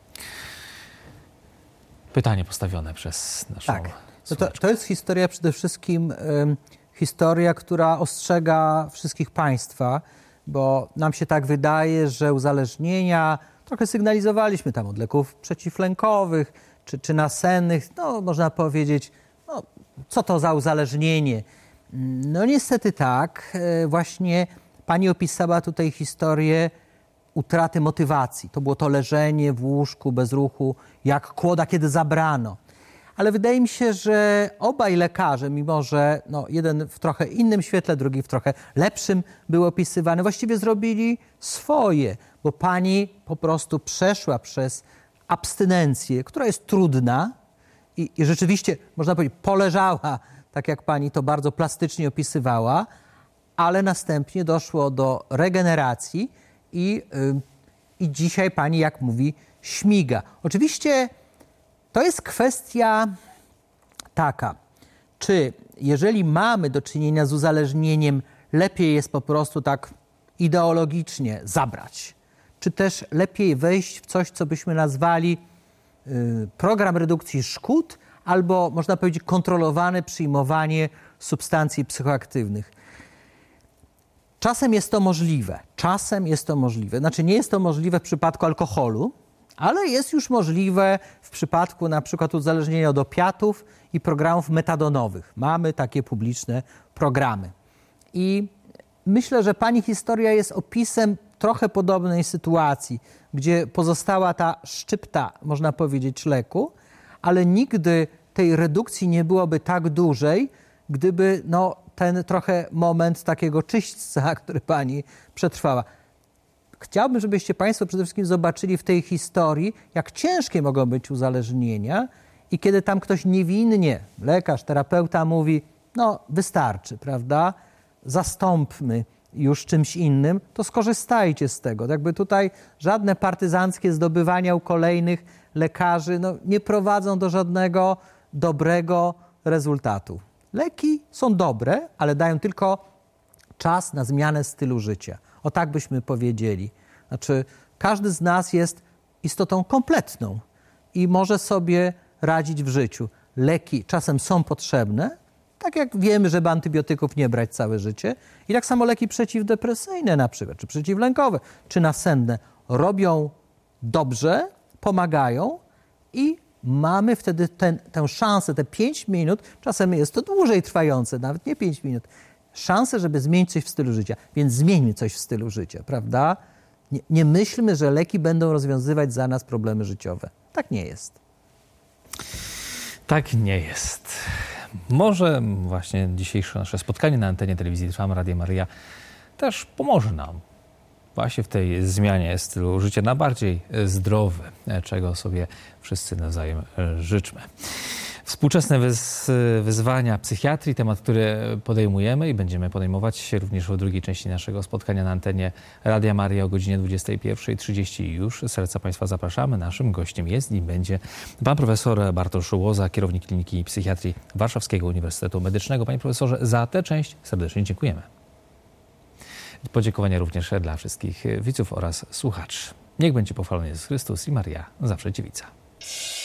Pytanie postawione przez naszą... Tak. To jest historia przede wszystkim, historia, która ostrzega wszystkich Państwa, bo nam się tak wydaje, że uzależnienia, trochę sygnalizowaliśmy tam od leków przeciwlękowych czy nasennych, no można powiedzieć, no, co to za uzależnienie. No niestety tak, właśnie Pani opisała tutaj historię utraty motywacji. To było to leżenie w łóżku bez ruchu, jak kłoda, kiedy zabrano. Ale wydaje mi się, że obaj lekarze, mimo że no, jeden w trochę innym świetle, drugi w trochę lepszym był opisywany, właściwie zrobili swoje, bo Pani po prostu przeszła przez abstynencję, która jest trudna i rzeczywiście, można powiedzieć, poleżała, tak jak Pani to bardzo plastycznie opisywała, ale następnie doszło do regeneracji i dzisiaj Pani, jak mówi, śmiga. Oczywiście to jest kwestia taka, czy jeżeli mamy do czynienia z uzależnieniem, lepiej jest po prostu tak ideologicznie zabrać, czy też lepiej wejść w coś, co byśmy nazwali program redukcji szkód, albo można powiedzieć kontrolowane przyjmowanie substancji psychoaktywnych. Czasem jest to możliwe. Znaczy nie jest to możliwe w przypadku alkoholu, ale jest już możliwe w przypadku na przykład uzależnienia od opiatów i programów metadonowych. Mamy takie publiczne programy. I myślę, że Pani historia jest opisem trochę podobnej sytuacji, gdzie pozostała ta szczypta, można powiedzieć, leku, ale nigdy tej redukcji nie byłoby tak dużej, gdyby no, ten trochę moment takiego czyśćca, który Pani przetrwała. Chciałbym, żebyście Państwo przede wszystkim zobaczyli w tej historii, jak ciężkie mogą być uzależnienia i kiedy tam ktoś niewinnie, lekarz, terapeuta mówi, no wystarczy, prawda, zastąpmy już czymś innym, to skorzystajcie z tego. Jakby tutaj żadne partyzanckie zdobywania u kolejnych lekarzy no, nie prowadzą do żadnego dobrego rezultatu. Leki są dobre, ale dają tylko czas na zmianę stylu życia. O tak byśmy powiedzieli. Znaczy, każdy z nas jest istotą kompletną i może sobie radzić w życiu. Leki czasem są potrzebne, tak jak wiemy, żeby antybiotyków nie brać całe życie. I tak samo leki przeciwdepresyjne na przykład, czy przeciwlękowe, czy nasenne robią dobrze, pomagają i mamy wtedy tę szansę, te 5 minut, czasem jest to dłużej trwające, nawet nie 5 minut, szansę, żeby zmienić coś w stylu życia. Więc zmieńmy coś w stylu życia, prawda? Nie myślmy, że leki będą rozwiązywać za nas problemy życiowe. Tak nie jest. Tak nie jest. Może właśnie dzisiejsze nasze spotkanie na antenie telewizji Trwam Radia Maryja też pomoże nam właśnie w tej zmianie stylu życia na bardziej zdrowy, czego sobie wszyscy nawzajem życzmy. Współczesne wyzwania psychiatrii, temat, który podejmujemy i będziemy podejmować również w drugiej części naszego spotkania na antenie Radia Maryja o godzinie 21:30 już. Serca Państwa zapraszamy. Naszym gościem jest i będzie pan profesor Bartosz Łoza, kierownik Kliniki Psychiatrii Warszawskiego Uniwersytetu Medycznego. Panie profesorze, za tę część serdecznie dziękujemy. Podziękowania również dla wszystkich widzów oraz słuchaczy. Niech będzie pochwalony Jezus Chrystus i Maryja zawsze dziewica.